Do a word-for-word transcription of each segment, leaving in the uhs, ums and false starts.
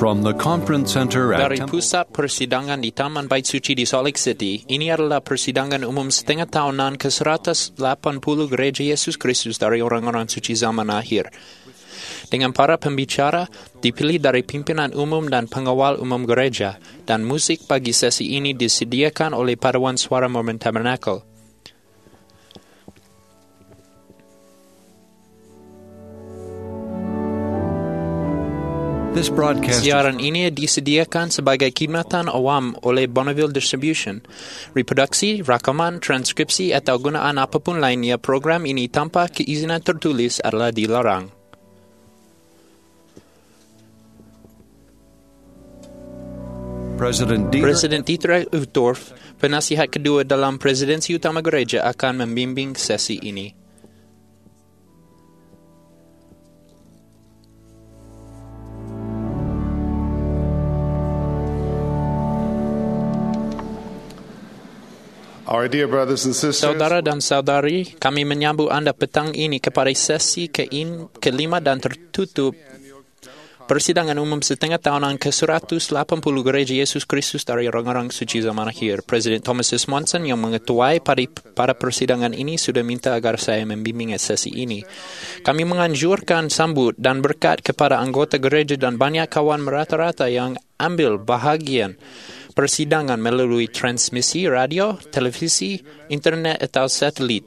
From the conference center at Dari Temple pusat persidangan di Taman Bait Suci di Salt Lake City, ini adalah persidangan umum setengah tahunan ke seratus lapan puluh Gereja Yesus Kristus dari orang-orang suci zaman akhir. Dengan para pembicara dipilih dari pimpinan umum dan pengawal umum gereja, dan musik bagi sesi ini disediakan oleh Paduan Suara Mormon Tabernacle. This broadcast Siaran ini disediakan sebagai khidmatan awam oleh Bonneville Distribution. Reproduksi, rakaman, transkripsi atau gunaan apapun lainnya program ini tanpa keizinan tertulis adalah dilarang. President Dieter, Presiden Dieter Uchtdorf, penasihat kedua dalam presidensi utama gereja, akan membimbing sesi ini. Our dear brothers and sisters, Saudara dan saudari, kami menyambut Anda petang ini kepada sesi ke-in, kelima dan tertutup persidangan umum setengah tahunan ke seratus lapan puluh Gereja Yesus Kristus dari orang-orang suci zaman akhir. Presiden Thomas S. Monson yang mengetuai pada, pada persidangan ini sudah minta agar saya membimbing sesi ini. Kami menganjurkan sambut dan berkat kepada anggota gereja dan banyak kawan merata-rata yang ambil bahagian persidangan melalui transmisi radio, televisi, internet atau satelit.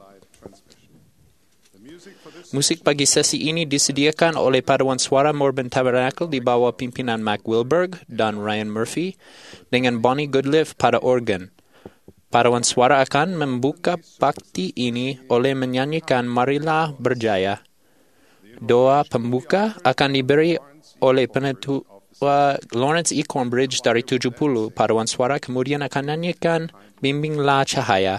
Musik bagi sesi ini disediakan oleh Paduan Suara Mormon Tabernacle di bawah pimpinan Mac Wilberg dan Ryan Murphy dengan Bonnie Goodliff pada organ. Paduan Suara akan membuka bakti ini oleh menyanyikan Marilah Berjaya. Doa pembuka akan diberi oleh penetua Lawrence E. Cornbridge dari tujuh puluh. Paduan Suara kemudian akan nyanyikan Bimbinglah Cahaya.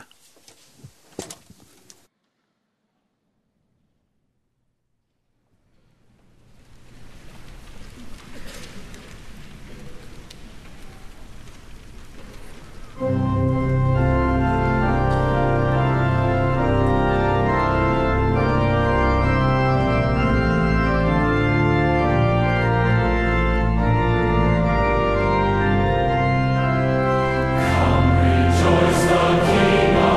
Rejoice, the King of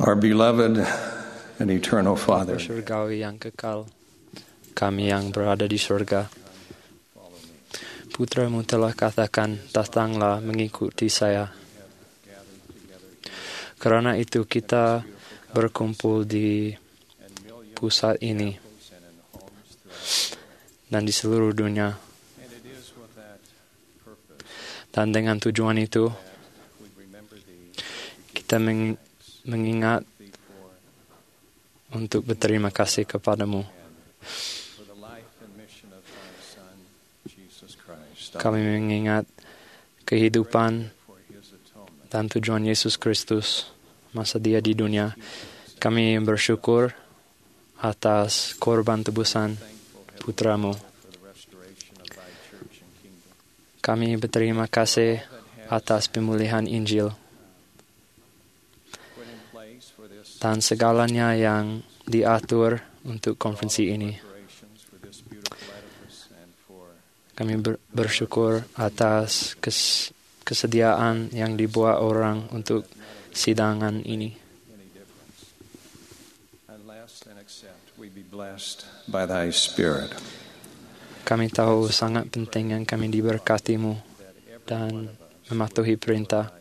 Our beloved and eternal Father, Bapa surgawi yang kekal, kami yang berada di surga, Putra-Mu telah katakan, datanglah mengikuti saya. Karena itu kita berkumpul di pusat ini dan di seluruh dunia. Dan dengan tujuan itu, kita meng- mengingat untuk berterima kasih kepadamu. Kami mengingat kehidupan dan tujuan Yesus Kristus masa Dia di dunia. Kami bersyukur atas korban tebusan Putra-Mu. Kami berterima kasih atas pemulihan Injil dan segalanya yang diatur untuk konferensi ini. Kami ber- bersyukur atas kes- kesediaan yang dibuat orang untuk sidangan ini. Kami tahu sangat penting yang kami diberkati-Mu dan mematuhi perintah.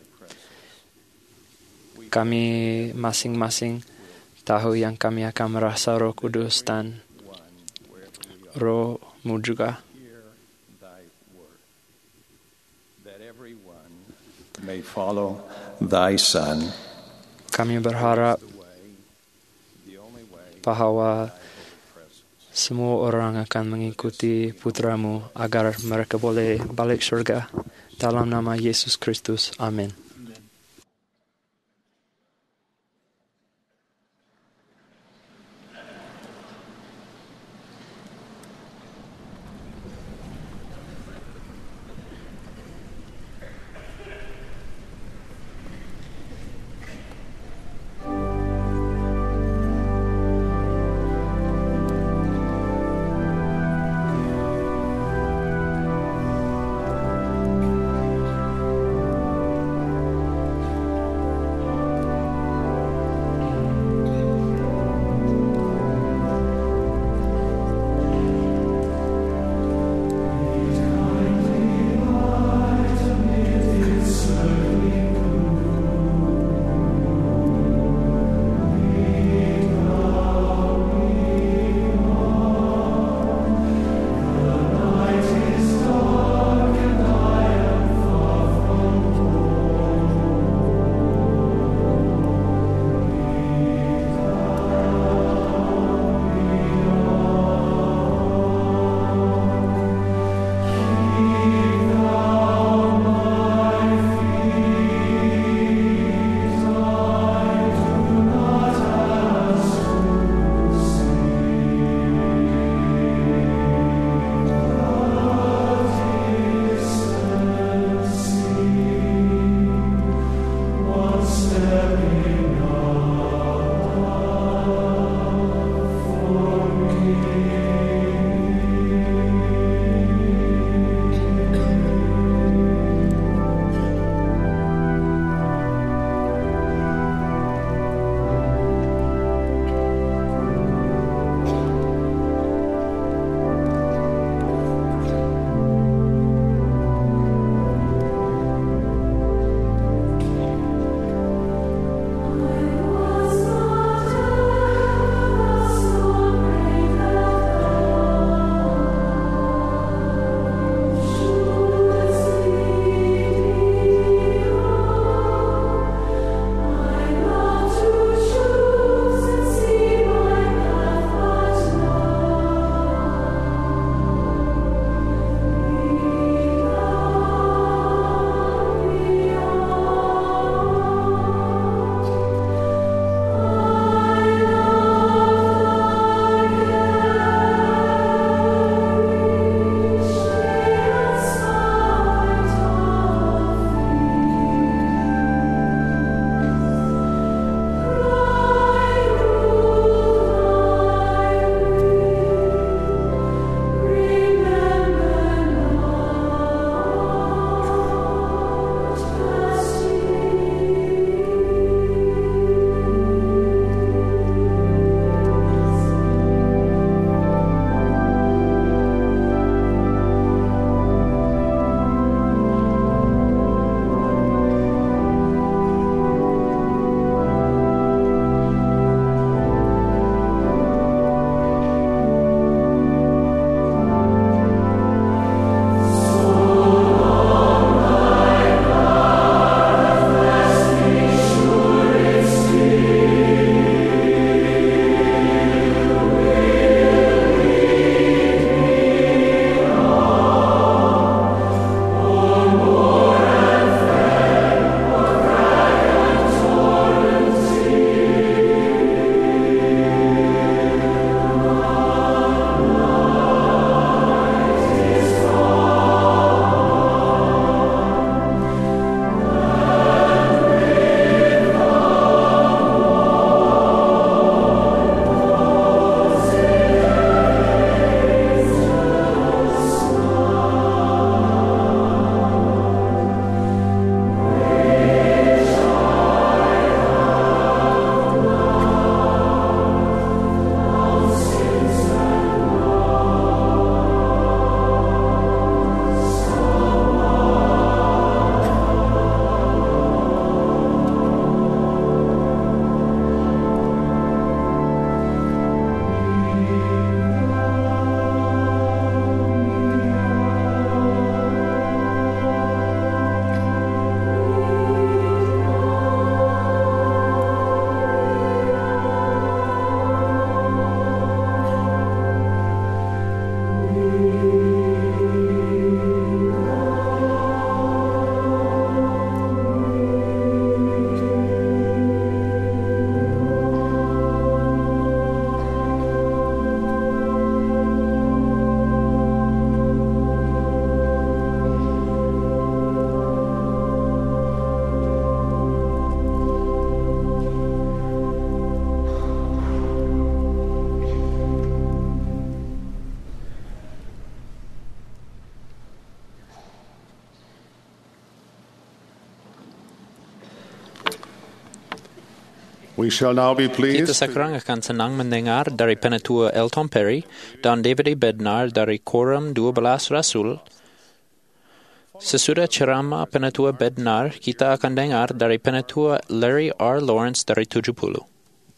Kami masing-masing tahu yang kami akan merasa Roh Kudus dan Roh-Mu juga. may follow thy Son. Kami berharap bahwa semua orang akan mengikuti Putra-Mu agar mereka boleh balik surga. Dalam nama Yesus Kristus. Amin. We shall now be Kita pleased sekarang akan senang mendengar dari Penatua Elton Perry dan David Bednar dari Quorum dua belas Rasul. Sesudah ceramah Penatua Bednar, kita akan dengar dari Penatua Larry R. Lawrence dari tujuh puluh.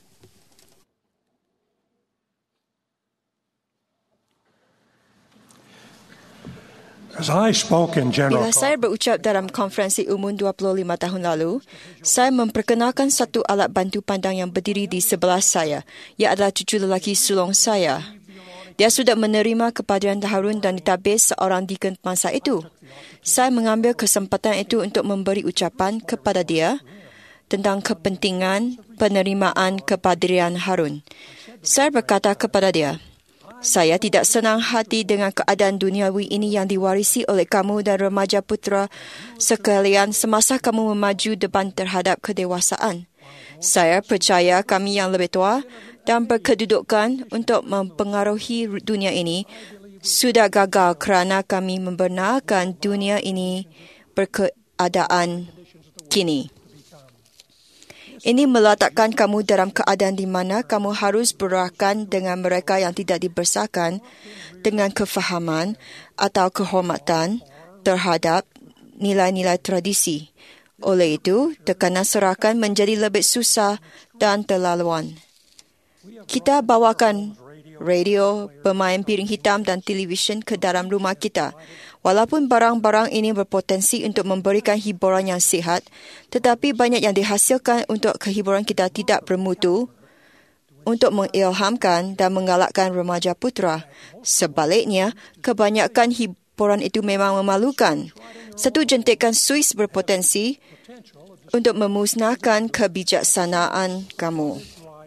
Bila saya berucap dalam konferensi umum dua puluh lima tahun lalu, saya memperkenalkan satu alat bantu pandang yang berdiri di sebelah saya. Ia adalah cucu lelaki sulung saya. Dia sudah menerima kepadrian Harun dan ditabis seorang deacon masa itu. Saya mengambil kesempatan itu untuk memberi ucapan kepada dia tentang kepentingan penerimaan kepadrian Harun. Saya berkata kepada dia, saya tidak senang hati dengan keadaan duniawi ini yang diwarisi oleh kamu dan remaja putra sekalian semasa kamu memaju depan terhadap kedewasaan. Saya percaya kami yang lebih tua dan berkedudukan untuk mempengaruhi dunia ini sudah gagal kerana kami membenarkan dunia ini berkeadaan kini. Ini meletakkan kamu dalam keadaan di mana kamu harus berakan dengan mereka yang tidak dibesarkan dengan kefahaman atau kehormatan terhadap nilai-nilai tradisi. Oleh itu, tekanan serakan menjadi lebih susah dan terlaluan. Kita bawakan radio, pemain piring hitam dan televisyen ke dalam rumah kita. Walaupun barang-barang ini berpotensi untuk memberikan hiburan yang sihat, tetapi banyak yang dihasilkan untuk kehiburan kita tidak bermutu untuk mengilhamkan dan menggalakkan remaja putra. Sebaliknya, kebanyakan hiburan itu memang memalukan. Satu jentikan Swiss berpotensi untuk memusnahkan kebijaksanaan kamu.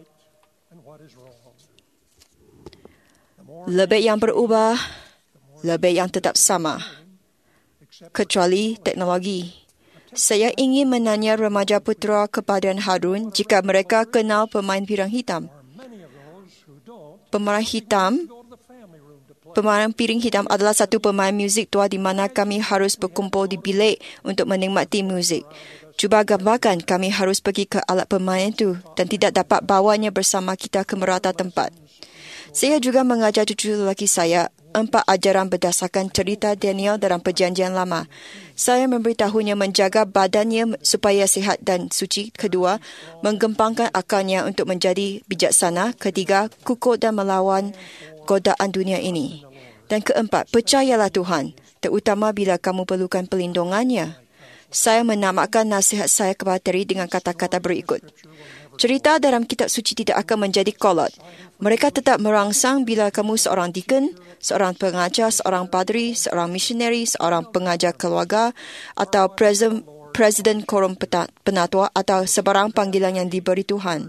Lebih yang berubah, lebih yang tetap sama. Kecuali teknologi. Saya ingin menanya remaja putra kepadrian Harun jika mereka kenal pemain piring hitam. Pemain hitam, pemain piring hitam adalah satu pemain muzik tua di mana kami harus berkumpul di bilik untuk menikmati muzik. Cuba gambarkan kami harus pergi ke alat pemain itu dan tidak dapat bawanya bersama kita ke merata tempat. Saya juga mengajar cucu lelaki saya empat ajaran berdasarkan cerita Daniel dalam Perjanjian Lama. Saya memberitahunya menjaga badannya supaya sihat dan suci. Kedua, menggempangkan akalnya untuk menjadi bijaksana. Ketiga, kukuh dan melawan godaan dunia ini. Dan keempat, percayalah Tuhan, terutama bila kamu perlukan perlindungannya. Saya menamatkan nasihat saya kepada Terry dengan kata-kata berikut. Cerita dalam kitab suci tidak akan menjadi kolot. Mereka tetap merangsang bila kamu seorang deacon, seorang pengajar, seorang padri, seorang misionari, seorang pengajar keluarga atau presiden, presiden korum penatua atau sebarang panggilan yang diberi Tuhan.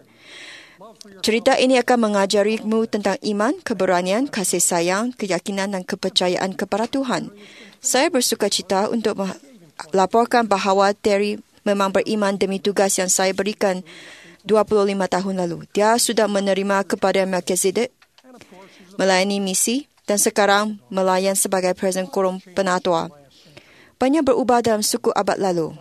Cerita ini akan mengajarimu tentang iman, keberanian, kasih sayang, keyakinan dan kepercayaan kepada Tuhan. Saya bersukacita untuk melaporkan bahawa Terry memang beriman demi tugas yang saya berikan dua puluh lima tahun lalu. Dia sudah menerima kepada Melchizedek, melayani misi dan sekarang melayan sebagai Presiden Korum Penatua. Banyak berubah dalam suku abad lalu.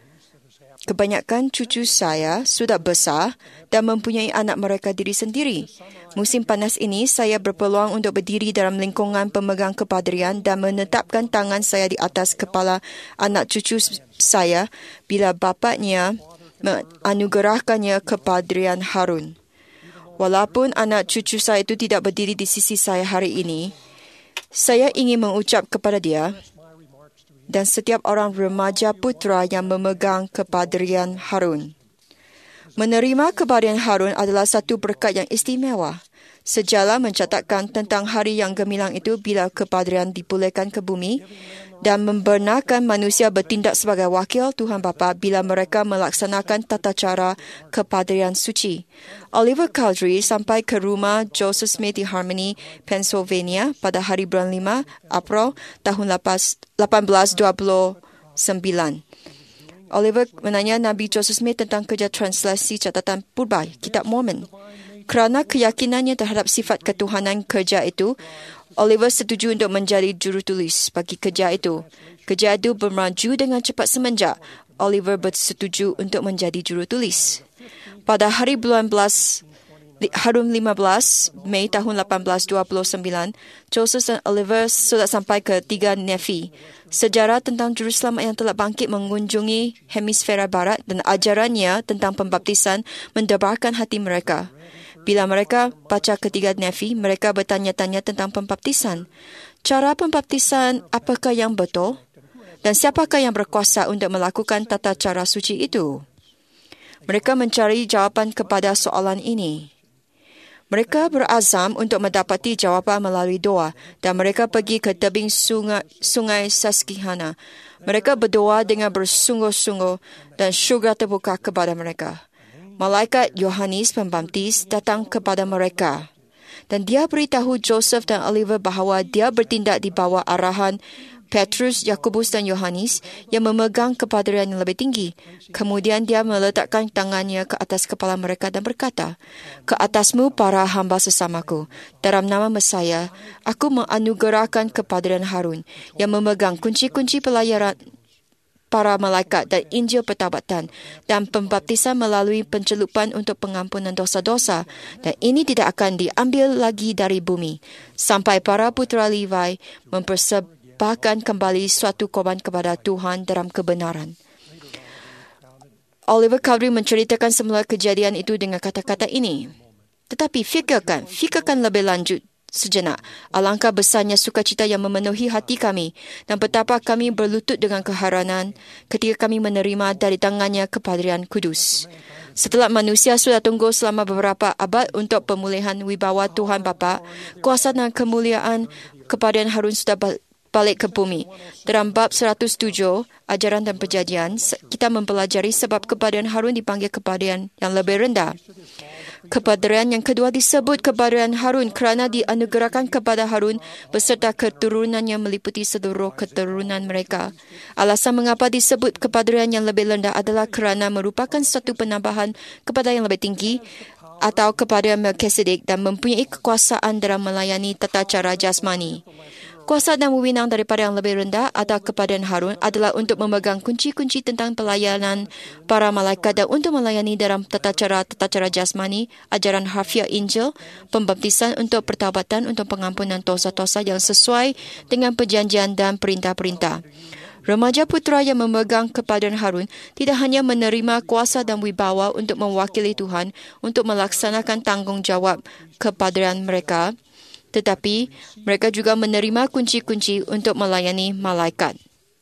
Kebanyakan cucu saya sudah besar dan mempunyai anak mereka diri sendiri. Musim panas ini, saya berpeluang untuk berdiri dalam lingkungan pemegang kepadrian dan menetapkan tangan saya di atas kepala anak cucu saya bila bapaknya menganugerahkannya kepadrian Harun. Walaupun anak cucu saya itu tidak berdiri di sisi saya hari ini, saya ingin mengucap kepada dia dan setiap orang remaja putra yang memegang kepadrian Harun. Menerima kepadrian Harun adalah satu berkat yang istimewa. Sejarah mencatatkan tentang hari yang gemilang itu bila kepadrian dipulihkan ke bumi dan membenarkan manusia bertindak sebagai wakil Tuhan Bapa bila mereka melaksanakan tata cara kepadrian suci. Oliver Cowdery sampai ke rumah Joseph Smith di Harmony, Pennsylvania pada hari bulan lima April tahun lapan belas dua puluh sembilan. Oliver menanya Nabi Joseph Smith tentang kerja translasi catatan purba Kitab Mormon. Kerana keyakinannya terhadap sifat ketuhanan kerja itu, Oliver setuju untuk menjadi jurutulis bagi kerja itu. Kerja itu bermaju dengan cepat semenjak Oliver bersetuju untuk menjadi jurutulis. Pada hari bulan belas Harum lima belas Mei tahun lapan belas dua puluh sembilan, Joseph dan Oliver sudah sampai ke tiga Nefi. Sejarah tentang Jerusalem yang telah bangkit mengunjungi hemisfera barat dan ajarannya tentang pembaptisan mendebarkan hati mereka. Bila mereka baca ketiga Nefi, mereka bertanya-tanya tentang pembaptisan. Cara pembaptisan apakah yang betul? Dan siapakah yang berkuasa untuk melakukan tata cara suci itu? Mereka mencari jawapan kepada soalan ini. Mereka berazam untuk mendapati jawapan melalui doa dan mereka pergi ke tebing sungai, sungai Susquehanna. Mereka berdoa dengan bersungguh-sungguh dan syurga terbuka kepada mereka. Malaikat Yohanes Pembaptis datang kepada mereka dan dia beritahu Joseph dan Oliver bahawa dia bertindak di bawah arahan Petrus, Yakobus dan Yohanes yang memegang kepadarian yang lebih tinggi. Kemudian dia meletakkan tangannya ke atas kepala mereka dan berkata, "Ke atasmu para hamba sesamaku, dalam nama Mesaya, aku menganugerahkan kepadarian Harun yang memegang kunci-kunci pelayaran para malaikat dan Injil pertobatan dan pembaptisan melalui pencelupan untuk pengampunan dosa-dosa, dan ini tidak akan diambil lagi dari bumi sampai para putera Levi mempersembahkan bahkan kembali suatu korban kepada Tuhan dalam kebenaran." Oliver Cowdery menceritakan semula kejadian itu dengan kata-kata ini. Tetapi fikirkan, fikirkan lebih lanjut sejenak. Alangkah besarnya sukacita yang memenuhi hati kami dan betapa kami berlutut dengan keheranan ketika kami menerima dari tangannya kepadarian kudus. Setelah manusia sudah tunggu selama beberapa abad untuk pemulihan wibawa Tuhan Bapa, kuasa dan kemuliaan kepadarian Harun sudah balik ke bumi. Dalam bab seratus tujuh, ajaran dan perjanjian, kita mempelajari sebab kepadarian Harun dipanggil kepadarian yang lebih rendah. Kepadarian yang kedua disebut kepadarian Harun kerana dianugerahkan kepada Harun beserta keturunannya meliputi seluruh keturunan mereka. Alasan mengapa disebut kepadarian yang lebih rendah adalah kerana merupakan satu penambahan kepada yang lebih tinggi atau kepada Melkisedek dan mempunyai kekuasaan dalam melayani tata cara jasmani. Kuasa dan wewenang daripada yang lebih rendah atau kepadarian Harun adalah untuk memegang kunci-kunci tentang pelayanan para malaikat dan untuk melayani dalam tata cara-tata cara jasmani, ajaran harfiah Injil, pembaptisan untuk pertobatan untuk pengampunan dosa-dosa yang sesuai dengan perjanjian dan perintah-perintah. Remaja putera yang memegang kepadarian Harun tidak hanya menerima kuasa dan wibawa untuk mewakili Tuhan untuk melaksanakan tanggungjawab kepadarian mereka, tetapi mereka juga menerima kunci-kunci untuk melayani malaikat.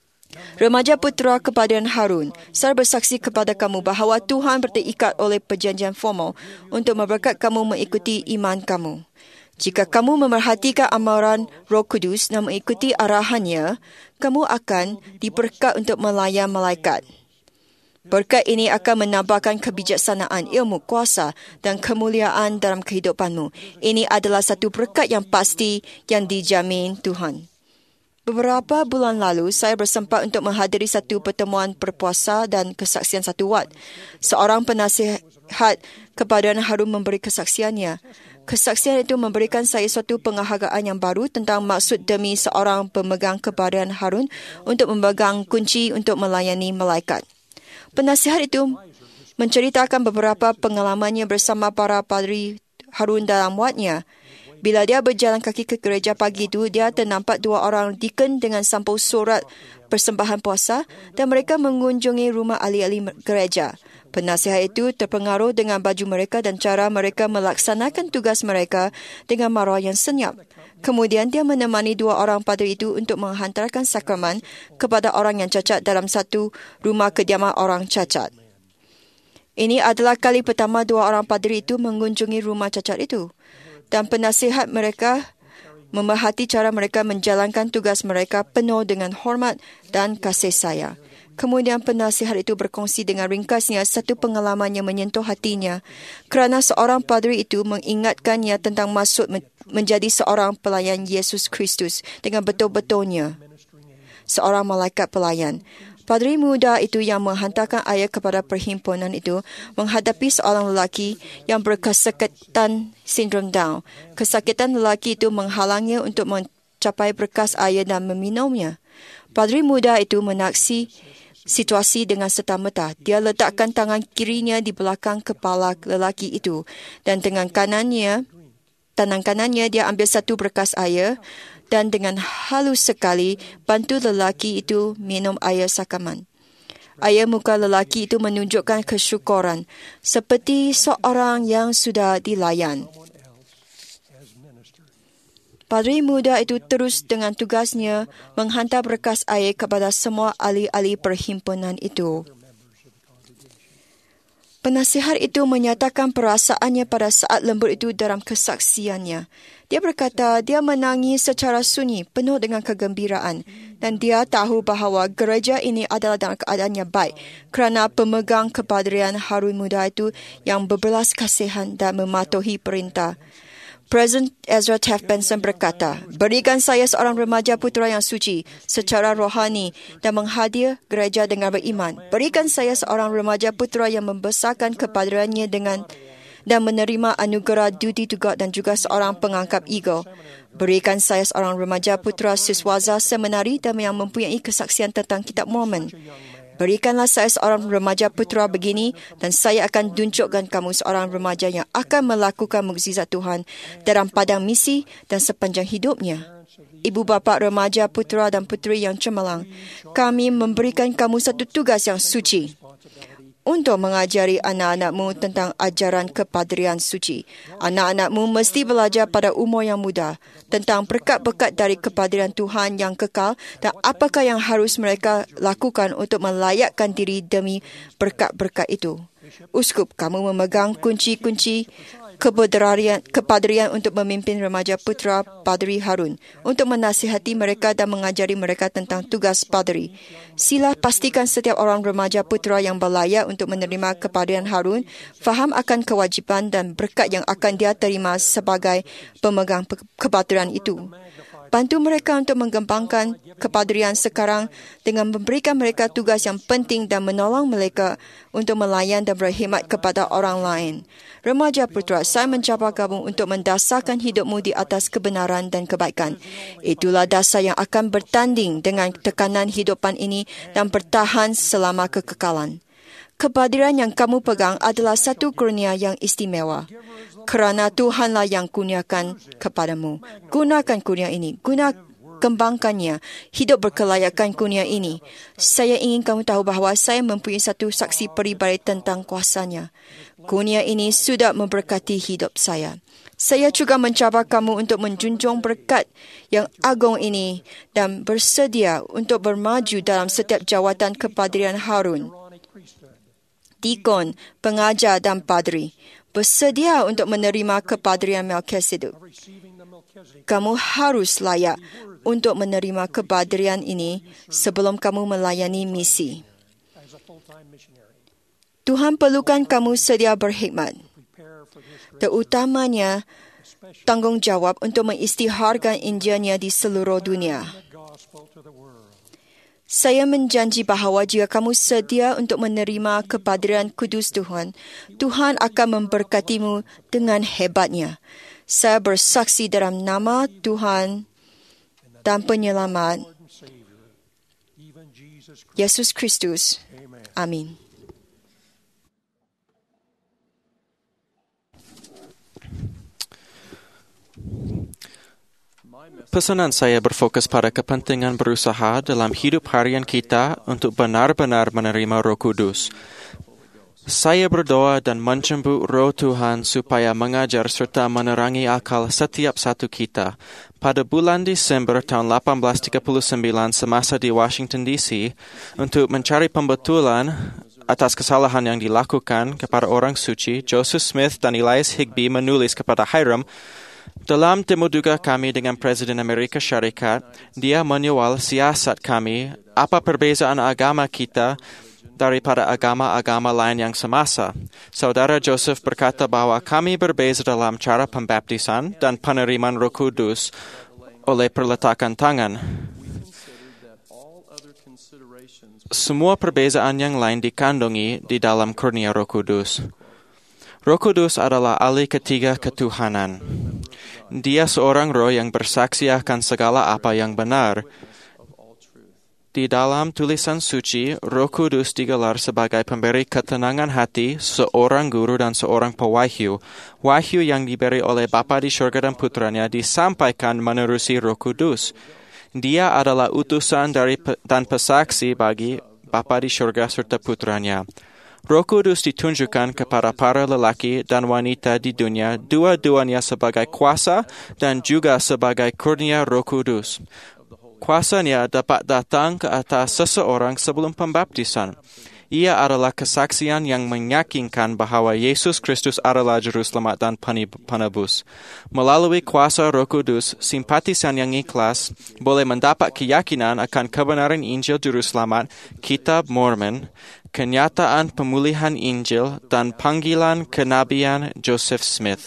Remaja putera kepadarian Harun, saya bersaksi kepada kamu bahawa Tuhan berterikat oleh perjanjian formal untuk memberkat kamu mengikuti iman kamu. Jika kamu memerhatikan amaran Roh Kudus dan mengikuti arahannya, kamu akan diberkat untuk melayan malaikat. Berkat ini akan menambahkan kebijaksanaan, ilmu, kuasa dan kemuliaan dalam kehidupanmu. Ini adalah satu berkat yang pasti yang dijamin Tuhan. Beberapa bulan lalu, saya bersempat untuk menghadiri satu pertemuan berpuasa dan kesaksian satu wat. Seorang penasihat kepadarian Harun memberi kesaksiannya. Kesaksian itu memberikan saya suatu penghargaan yang baru tentang maksud demi seorang pemegang kepadarian Harun untuk memegang kunci untuk melayani malaikat. Penasihat itu menceritakan beberapa pengalamannya bersama para padri Harun dalam watnya. Bila dia berjalan kaki ke gereja pagi itu, dia ternampak dua orang deacon dengan sampul surat persembahan puasa dan mereka mengunjungi rumah ahli-ahli gereja. Penasihat itu terpengaruh dengan baju mereka dan cara mereka melaksanakan tugas mereka dengan maruah yang senyap. Kemudian dia menemani dua orang padri itu untuk menghantarkan sakramen kepada orang yang cacat dalam satu rumah kediaman orang cacat. Ini adalah kali pertama dua orang padri itu mengunjungi rumah cacat itu. Dan penasihat mereka memerhati cara mereka menjalankan tugas mereka penuh dengan hormat dan kasih sayang. Kemudian penasihat itu berkongsi dengan ringkasnya satu pengalaman yang menyentuh hatinya kerana seorang padri itu mengingatkannya tentang maksud menjadi seorang pelayan Yesus Kristus dengan betul-betulnya. Seorang malaikat pelayan. Padri muda itu yang menghantarkan ayat kepada perhimpunan itu menghadapi seorang lelaki yang berkesakitan sindrom Down. Kesakitan lelaki itu menghalangnya untuk mencapai berkas air dan meminumnya. Padri muda itu menaksi situasi dengan serta-merta. Dia letakkan tangan kirinya di belakang kepala lelaki itu dan dengan kanannya, tangan kanannya dia ambil satu berkas air dan dengan halus sekali bantu lelaki itu minum air sakaman. Air muka lelaki itu menunjukkan kesyukuran seperti seorang yang sudah dilayan. Padri muda itu terus dengan tugasnya menghantar berkas air kepada semua ahli-ahli perhimpunan itu. Penasihat itu menyatakan perasaannya pada saat lembut itu dalam kesaksiannya. Dia berkata dia menangis secara sunyi penuh dengan kegembiraan dan dia tahu bahawa gereja ini adalah dalam keadaan yang baik kerana pemegang kepadrian Harun muda itu yang berbelas kasihan dan mematuhi perintah. Presiden Ezra Taft Benson berkata, berikan saya seorang remaja putera yang suci secara rohani dan menghadir gereja dengan beriman. Berikan saya seorang remaja putera yang membesarkan kepadriannya dengan dan menerima anugerah duty to God dan juga seorang pengangkap ego. Berikan saya seorang remaja putera siswaza seminari dan yang mempunyai kesaksian tentang kitab Mormon. Berikanlah saya seorang remaja putera begini dan saya akan tunjukkan kamu seorang remaja yang akan melakukan mukjizat Tuhan dalam padang misi dan sepanjang hidupnya. Ibu bapa remaja putera dan puteri yang cemerlang, kami memberikan kamu satu tugas yang suci untuk mengajari anak-anakmu tentang ajaran kepadrian suci. Anak-anakmu mesti belajar pada umur yang muda tentang berkat-berkat dari kepadrian Tuhan yang kekal dan apakah yang harus mereka lakukan untuk melayakkan diri demi berkat-berkat itu. Uskup, kamu memegang kunci-kunci kepadrian, kepadrian untuk memimpin remaja putera Padri Harun, untuk menasihati mereka dan mengajari mereka tentang tugas padri. Sila pastikan setiap orang remaja putera yang berlayak untuk menerima kepadrian Harun faham akan kewajipan dan berkat yang akan dia terima sebagai pemegang kepadrian itu. Bantu mereka untuk mengembangkan kepadrian sekarang dengan memberikan mereka tugas yang penting dan menolong mereka untuk melayan dan berkhidmat kepada orang lain. Remaja putera, saya mencabar kamu untuk mendasarkan hidupmu di atas kebenaran dan kebaikan. Itulah dasar yang akan bertanding dengan tekanan hidupan ini dan bertahan selama kekekalan. Kepadrian yang kamu pegang adalah satu kurnia yang istimewa. Kerana Tuhanlah yang kurniakan kepadamu. Gunakan kurnia ini. Guna kembangkannya. Hidup berkelayakan kurnia ini. Saya ingin kamu tahu bahawa saya mempunyai satu saksi peribadi tentang kuasanya. Kurnia ini sudah memberkati hidup saya. Saya juga mencabar kamu untuk menjunjung berkat yang agung ini dan bersedia untuk bermaju dalam setiap jawatan kepadrian Harun, dikon, pengajar dan padri. Bersedia untuk menerima kepadrian Melkisedek. Kamu harus layak untuk menerima kepadrian ini sebelum kamu melayani misi. Tuhan perlukan kamu sedia berkhidmat, terutamanya tanggungjawab untuk mengisytiharkan Injilnya di seluruh dunia. Saya menjanji bahawa jika kamu sedia untuk menerima kepadrian kudus Tuhan, Tuhan akan memberkatimu dengan hebatnya. Saya bersaksi dalam nama Tuhan dan Penyelamat, Yesus Kristus. Amin. Pesanan saya berfokus pada kepentingan berusaha dalam hidup harian kita untuk benar-benar menerima Roh Kudus. Saya berdoa dan mencembur Roh Tuhan supaya mengajar serta menerangi akal setiap satu kita. Pada bulan Desember tahun lapan belas tiga puluh sembilan semasa di Washington D C, untuk mencari pembetulan atas kesalahan yang dilakukan kepada orang suci, Joseph Smith dan Elias Higbee menulis kepada Hiram, dalam temu duga kami dengan Presiden Amerika Syarikat, dia menyual siasat kami, apa perbezaan agama kita daripada agama-agama lain yang semasa. Saudara Joseph berkata bahawa kami berbeza dalam cara pembaptisan dan penerimaan Roh Kudus oleh perletakan tangan. Semua perbezaan yang lain dikandungi di dalam kurnia Roh Kudus. Roh Kudus adalah ahli ketiga ketuhanan. Dia seorang roh yang bersaksi akan segala apa yang benar. Di dalam tulisan suci, Roh Kudus digelar sebagai pemberi ketenangan hati, seorang guru dan seorang pewahyu. Wahyu yang diberi oleh Bapa di syurga dan Putranya disampaikan menerusi Roh Kudus. Dia adalah utusan dari dan pesaksi bagi Bapa di syurga serta Putranya. Roh Kudus ditunjukkan kepada para lelaki dan wanita di dunia, dua-duanya sebagai kuasa dan juga sebagai kurnia Roh Kudus. Kuasanya dapat datang ke atas seseorang sebelum pembaptisan. Ia adalah kesaksian yang meyakinkan bahawa Yesus Kristus adalah Juru Selamat dan Penebus. Melalui kuasa Roh Kudus, simpatisan yang ikhlas boleh mendapat keyakinan akan kebenaran Injil Juru Selamat, Kitab Mormon, kenyataan pemulihan Injil, dan panggilan kenabian Joseph Smith.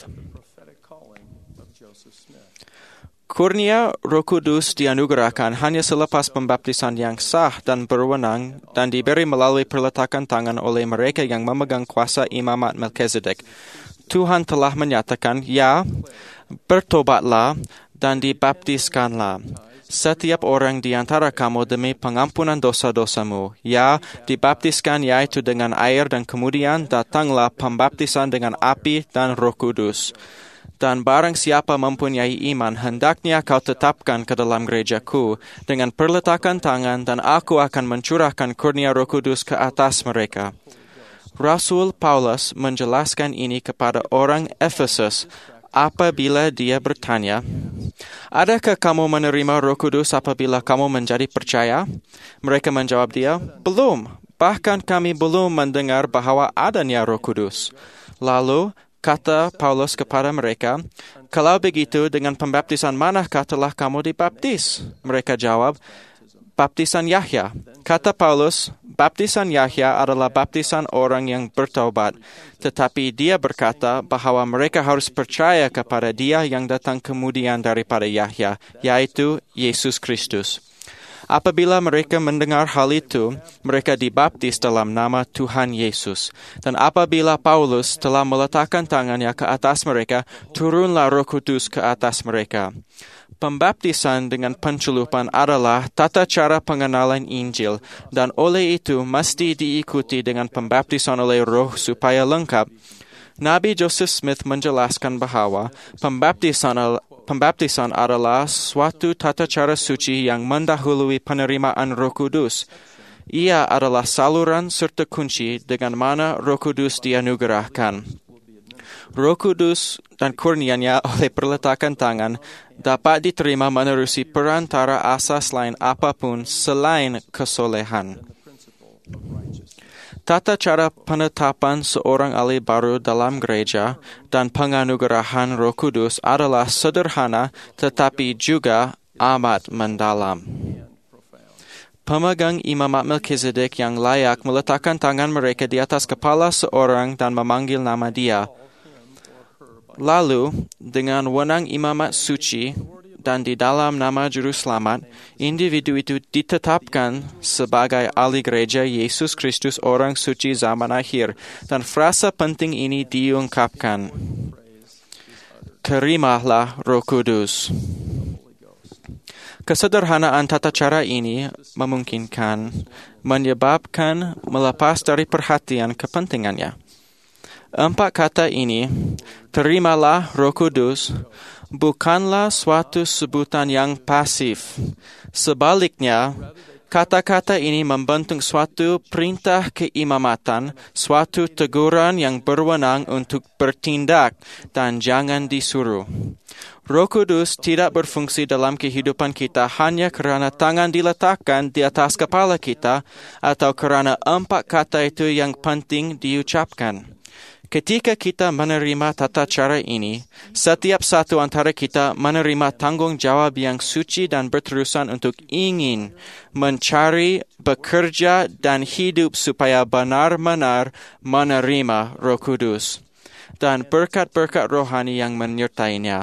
Kurnia Roh Kudus dianugerahkan hanya selepas pembaptisan yang sah dan berwenang dan diberi melalui perletakan tangan oleh mereka yang memegang kuasa imamat Melkizedek. Tuhan telah menyatakan, ya, bertobatlah dan dibaptiskanlah setiap orang di antara kamu demi pengampunan dosa-dosamu. Ya, dibaptiskan yaitu dengan air dan kemudian datanglah pembaptisan dengan api dan Roh Kudus. Dan barang siapa mempunyai iman, hendaknya kau tetapkan ke dalam gerejaku dengan perletakan tangan dan aku akan mencurahkan kurnia Roh Kudus ke atas mereka. Rasul Paulus menjelaskan ini kepada orang Efesus apabila dia bertanya, adakah kamu menerima Roh Kudus apabila kamu menjadi percaya? Mereka menjawab dia, belum, bahkan kami belum mendengar bahawa adanya Roh Kudus. Lalu, kata Paulus kepada mereka, kalau begitu dengan pembaptisan manakah telah kamu dibaptis? Mereka jawab, baptisan Yahya. Kata Paulus, baptisan Yahya adalah baptisan orang yang bertaubat. Tetapi dia berkata bahawa mereka harus percaya kepada dia yang datang kemudian daripada Yahya, yaitu Yesus Kristus. Apabila mereka mendengar hal itu, mereka dibaptis dalam nama Tuhan Yesus. Dan apabila Paulus telah meletakkan tangannya ke atas mereka, turunlah Roh Kudus ke atas mereka. Pembaptisan dengan pencelupan adalah tata cara pengenalan Injil, dan oleh itu mesti diikuti dengan pembaptisan oleh Roh supaya lengkap. Nabi Joseph Smith menjelaskan bahawa pembaptisan Pembaptisan adalah suatu tata cara suci yang mendahului penerimaan Roh Kudus. Ia adalah saluran serta kunci dengan mana Roh Kudus dianugerahkan. Roh Kudus dan kurnianya oleh perletakan tangan dapat diterima menerusi perantara asas lain apapun selain kesolehan. Tata cara penetapan seorang ahli baru dalam gereja dan penganugerahan Roh Kudus adalah sederhana tetapi juga amat mendalam. Pemegang imamat Melkizedek yang layak meletakkan tangan mereka di atas kepala seorang dan memanggil nama dia. Lalu, dengan wenang imamat suci dan di dalam nama Juru Selamat, individu itu ditetapkan sebagai ahli gereja Yesus Kristus orang suci zaman akhir. Dan frasa penting ini diungkapkan. Terimalah Roh Kudus. Kesederhanaan tata cara ini memungkinkan menyebabkan melepas dari perhatian kepentingannya. Empat kata ini, terimalah Roh Kudus, bukanlah suatu sebutan yang pasif. Sebaliknya, kata-kata ini membentuk suatu perintah keimamatan, suatu teguran yang berwenang untuk bertindak dan jangan disuruh. Roh Kudus tidak berfungsi dalam kehidupan kita hanya kerana tangan diletakkan di atas kepala kita atau kerana empat kata itu yang penting diucapkan. Ketika kita menerima tata cara ini, setiap satu antara kita menerima tanggung jawab yang suci dan berterusan untuk ingin mencari, bekerja dan hidup supaya benar-benar menerima Roh Kudus dan berkat-berkat rohani yang menyertainya.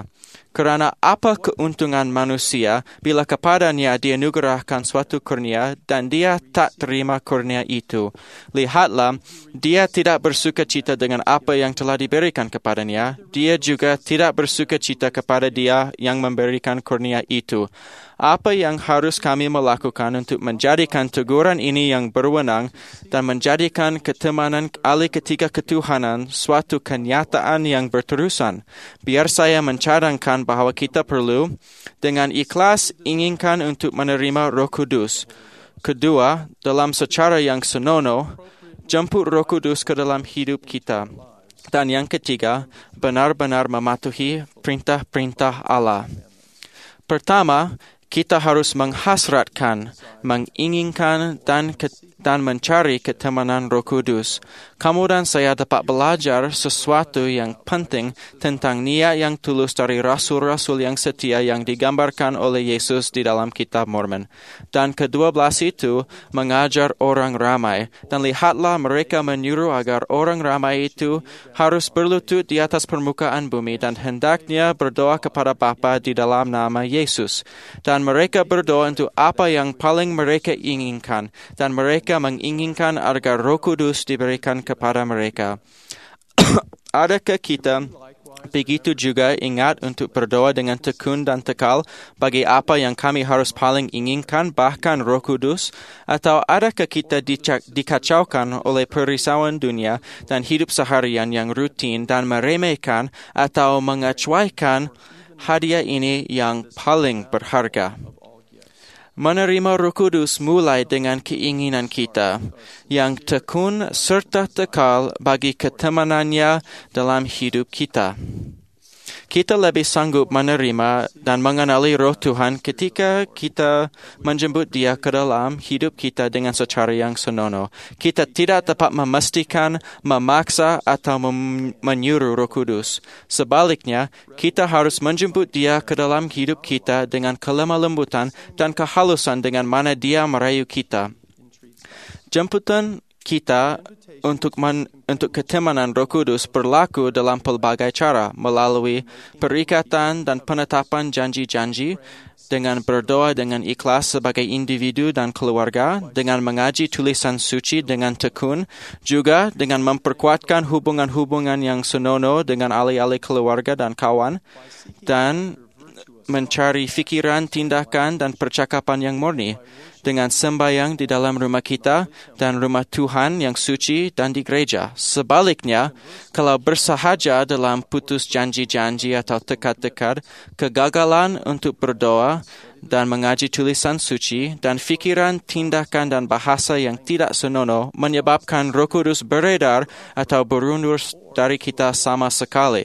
Kerana apa keuntungan manusia bila kepadanya dianugerahkan suatu kurnia dan dia tak terima kurnia itu? Lihatlah, dia tidak bersukacita dengan apa yang telah diberikan kepadanya. Dia juga tidak bersukacita kepada dia yang memberikan kurnia itu. Apa yang harus kami melakukan untuk menjadikan teguran ini yang berwenang dan menjadikan ketemanan ahli ketiga ketuhanan suatu kenyataan yang berterusan? Biar saya mencadangkan bahawa kita perlu dengan ikhlas inginkan untuk menerima Roh Kudus. Kedua, dalam secara yang senonoh, jemput Roh Kudus ke dalam hidup kita. Dan yang ketiga, benar-benar mematuhi perintah-perintah Allah. Pertama, kita harus menghasratkan, menginginkan dan ke, dan mencari ketemanan Roh Kudus. Kamu dan saya dapat belajar sesuatu yang penting tentang niat yang tulus dari rasul-rasul yang setia yang digambarkan oleh Yesus di dalam kitab Mormon. Dan kedua belas itu mengajar orang ramai. Dan lihatlah mereka menyuruh agar orang ramai itu harus berlutut di atas permukaan bumi dan hendaknya berdoa kepada Bapa di dalam nama Yesus. Dan mereka berdoa untuk apa yang paling mereka inginkan. Dan mereka menginginkan agar Roh Kudus diberikan kepada mereka. Adakah kita begitu juga ingat untuk berdoa dengan tekun dan tekal bagi apa yang kami harus paling inginkan, bahkan Roh Kudus? Atau adakah kita dikacaukan oleh perisauan dunia dan hidup seharian yang rutin dan meremehkan atau mengecualikan hadiah ini yang paling berharga? Menerima Roh Kudus mulai dengan keinginan kita yang tekun serta tekal bagi ketemanannya dalam hidup kita. Kita lebih sanggup menerima dan mengenali Roh Tuhan ketika kita menjemput Dia ke dalam hidup kita dengan secara yang senonoh. Kita tidak dapat memastikan, memaksa atau mem- menyuruh Roh Kudus. Sebaliknya, kita harus menjemput Dia ke dalam hidup kita dengan kelemah lembutan dan kehalusan dengan mana Dia merayu kita. Jemputan kita untuk man, untuk ketemanan Roh Kudus berlaku dalam pelbagai cara, melalui perikatan dan penetapan janji-janji, dengan berdoa dengan ikhlas sebagai individu dan keluarga, dengan mengaji tulisan suci dengan tekun, juga dengan memperkuatkan hubungan-hubungan yang senonoh dengan ahli-ahli keluarga dan kawan, dan mencari fikiran, tindakan dan percakapan yang murni, dengan sembahyang di dalam rumah kita dan rumah Tuhan yang suci dan di gereja. Sebaliknya, kalau bersahaja dalam putus janji-janji atau tekad-tekad, kegagalan untuk berdoa dan mengaji tulisan suci, dan fikiran, tindakan dan bahasa yang tidak senonoh menyebabkan Roh Kudus beredar atau berundur dari kita sama sekali.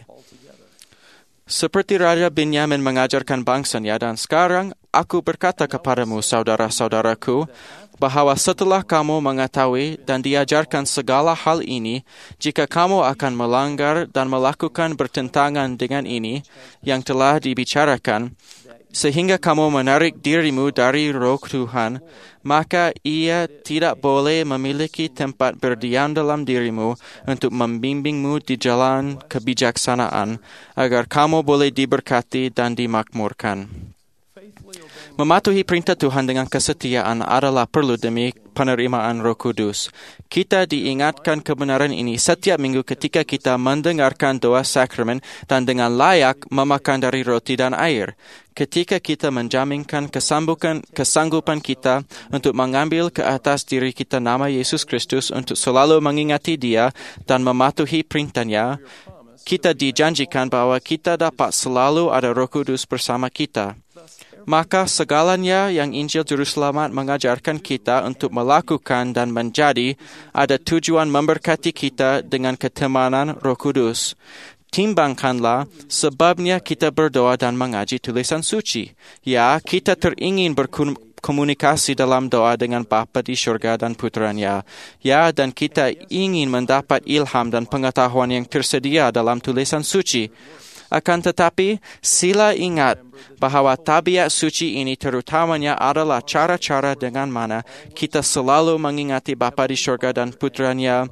Seperti Raja Binyamin mengajarkan bangsanya, dan sekarang aku berkata kepadamu, saudara-saudaraku, bahawa setelah kamu mengetahui dan diajarkan segala hal ini, jika kamu akan melanggar dan melakukan bertentangan dengan ini yang telah dibicarakan, sehingga kamu menarik dirimu dari Roh Tuhan, maka ia tidak boleh memiliki tempat berdiam dalam dirimu untuk membimbingmu di jalan kebijaksanaan, agar kamu boleh diberkati dan dimakmurkan. Mematuhi perintah Tuhan dengan kesetiaan adalah perlu demi penerimaan Roh Kudus. Kita diingatkan kebenaran ini setiap minggu ketika kita mendengarkan doa sakramen dan dengan layak memakan dari roti dan air. Ketika kita menjaminkan kesanggupan, kesanggupan kita untuk mengambil ke atas diri kita nama Yesus Kristus untuk selalu mengingati Dia dan mematuhi perintahnya, kita dijanjikan bahwa kita dapat selalu ada Roh Kudus bersama kita. Maka segalanya yang Injil Juru Selamat mengajarkan kita untuk melakukan dan menjadi ada tujuan memberkati kita dengan ketemanan Roh Kudus. Timbangkanlah sebabnya kita berdoa dan mengaji tulisan suci. Ya, kita teringin berkomunikasi dalam doa dengan Bapa di syurga dan putranya. Ya, dan kita ingin mendapat ilham dan pengetahuan yang tersedia dalam tulisan suci. Akan tetapi, sila ingat bahawa tabiat suci ini terutamanya adalah cara-cara dengan mana kita selalu mengingati Bapa di syurga dan putranya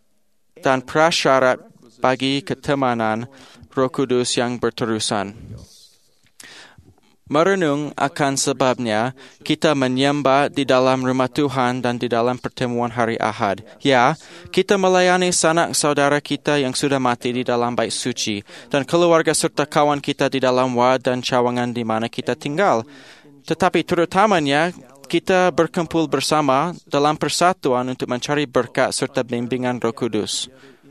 dan prasyarat bagi ketemanan Roh Kudus yang berterusan. Merenung akan sebabnya, kita menyembah di dalam rumah Tuhan dan di dalam pertemuan hari Ahad. Ya, kita melayani sanak saudara kita yang sudah mati di dalam bait suci dan keluarga serta kawan kita di dalam wad dan cawangan di mana kita tinggal. Tetapi terutamanya, kita berkumpul bersama dalam persatuan untuk mencari berkat serta bimbingan Roh Kudus.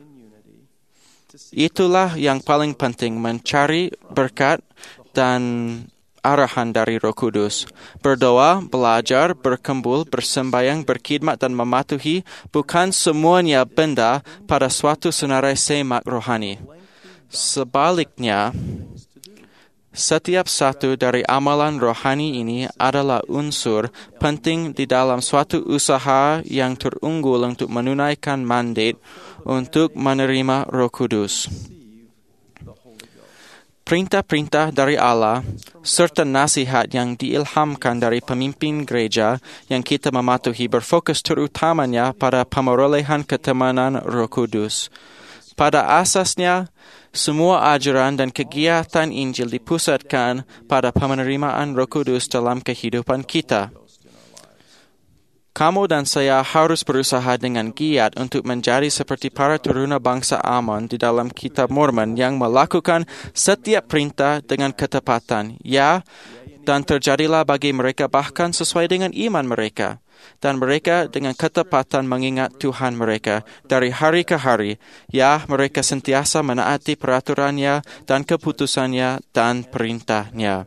Itulah yang paling penting, mencari berkat dan arahan dari Roh Kudus. Berdoa, belajar, berkumpul, bersembahyang, berkhidmat dan mematuhi bukan semuanya benda pada suatu senarai semak rohani. Sebaliknya, setiap satu dari amalan rohani ini adalah unsur penting di dalam suatu usaha yang terunggul untuk menunaikan mandat untuk menerima Roh Kudus. Perintah-perintah dari Allah serta nasihat yang diilhamkan dari pemimpin gereja yang kita mematuhi berfokus terutamanya pada pemerolehan ketemanan Roh Kudus. Pada asasnya, semua ajaran dan kegiatan Injil dipusatkan pada penerimaan Roh Kudus dalam kehidupan kita. Kamu dan saya harus berusaha dengan giat untuk menjadi seperti para turuna bangsa Ammon di dalam kitab Mormon yang melakukan setiap perintah dengan ketepatan. Ya, dan terjadilah bagi mereka bahkan sesuai dengan iman mereka. Dan mereka dengan ketepatan mengingat Tuhan mereka dari hari ke hari. Ya, mereka sentiasa menaati peraturannya dan keputusannya dan perintahnya.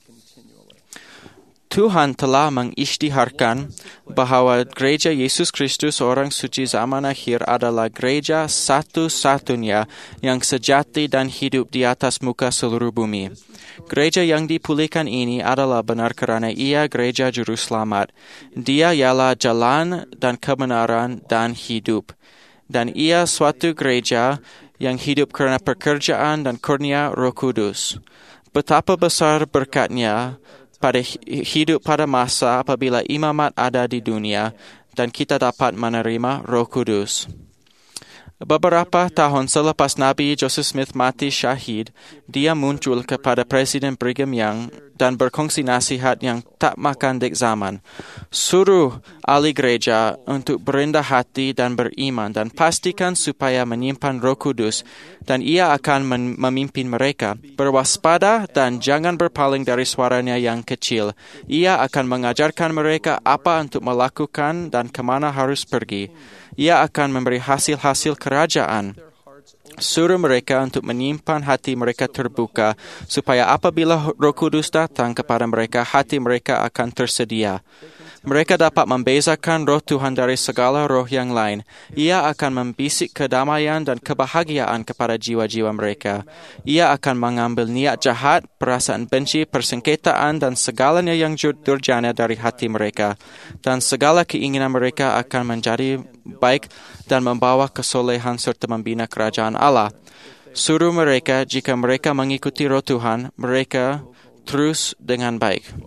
Tuhan telah mengisytiharkan bahawa gereja Yesus Kristus orang suci zaman akhir adalah gereja satu-satunya yang sejati dan hidup di atas muka seluruh bumi. Gereja yang dipulihkan ini adalah benar kerana ia gereja juru selamat. Dia ialah jalan dan kebenaran dan hidup. Dan ia suatu gereja yang hidup kerana pekerjaan dan kurnia Roh Kudus. Betapa besar berkatnya pada hidup pada masa apabila imamat ada di dunia dan kita dapat menerima Roh Kudus. Beberapa tahun selepas Nabi Joseph Smith mati syahid, dia muncul kepada Presiden Brigham Young dan berkongsi nasihat yang tak makan dek zaman. Suruh ahli gereja untuk berendah hati dan beriman dan pastikan supaya menyimpan Roh Kudus dan ia akan memimpin mereka. Berwaspada dan jangan berpaling dari suaranya yang kecil. Ia akan mengajarkan mereka apa untuk melakukan dan kemana harus pergi. Ia akan memberi hasil-hasil kerajaan. Suruh mereka untuk menyimpan hati mereka terbuka, supaya apabila Roh Kudus datang kepada mereka, hati mereka akan tersedia. Mereka dapat membezakan roh Tuhan dari segala roh yang lain. Ia akan membisik kedamaian dan kebahagiaan kepada jiwa-jiwa mereka. Ia akan mengambil niat jahat, perasaan benci, persengketaan dan segalanya yang durjana dari hati mereka. Dan segala keinginan mereka akan menjadi baik dan membawa kesolehan serta membina kerajaan Allah. Suruh mereka, jika mereka mengikuti roh Tuhan, mereka terus dengan baik.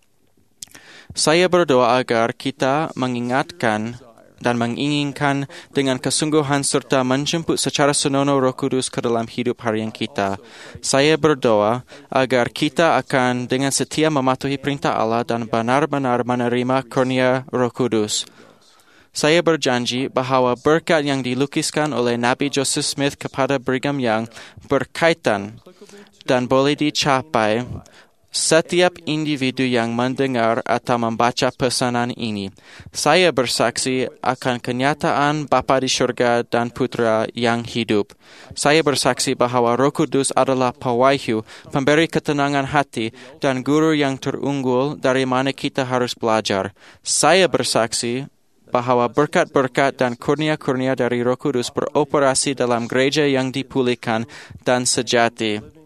Saya berdoa agar kita mengingatkan dan menginginkan dengan kesungguhan serta menjemput secara senonoh Roh Kudus ke dalam hidup harian kita. Saya berdoa agar kita akan dengan setia mematuhi perintah Allah dan benar-benar menerima kurnia Roh Kudus. Saya berjanji bahawa berkat yang dilukiskan oleh Nabi Joseph Smith kepada Brigham Young berkaitan dan boleh dicapai setiap individu yang mendengar atau membaca pesanan ini. Saya bersaksi akan kenyataan Bapa di syurga dan Putra yang hidup. Saya bersaksi bahawa Roh Kudus adalah pewahyu, pemberi ketenangan hati dan guru yang terunggul dari mana kita harus belajar. Saya bersaksi bahawa berkat-berkat dan kurnia-kurnia dari Roh Kudus beroperasi dalam gereja yang dipulihkan dan sejati.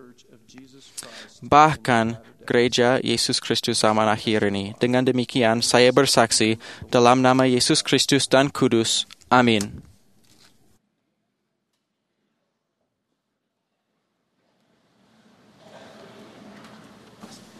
Bahkan gereja Yesus Kristus zaman akhir ini. Dengan demikian, saya bersaksi dalam nama Yesus Kristus dan Kudus. Amin.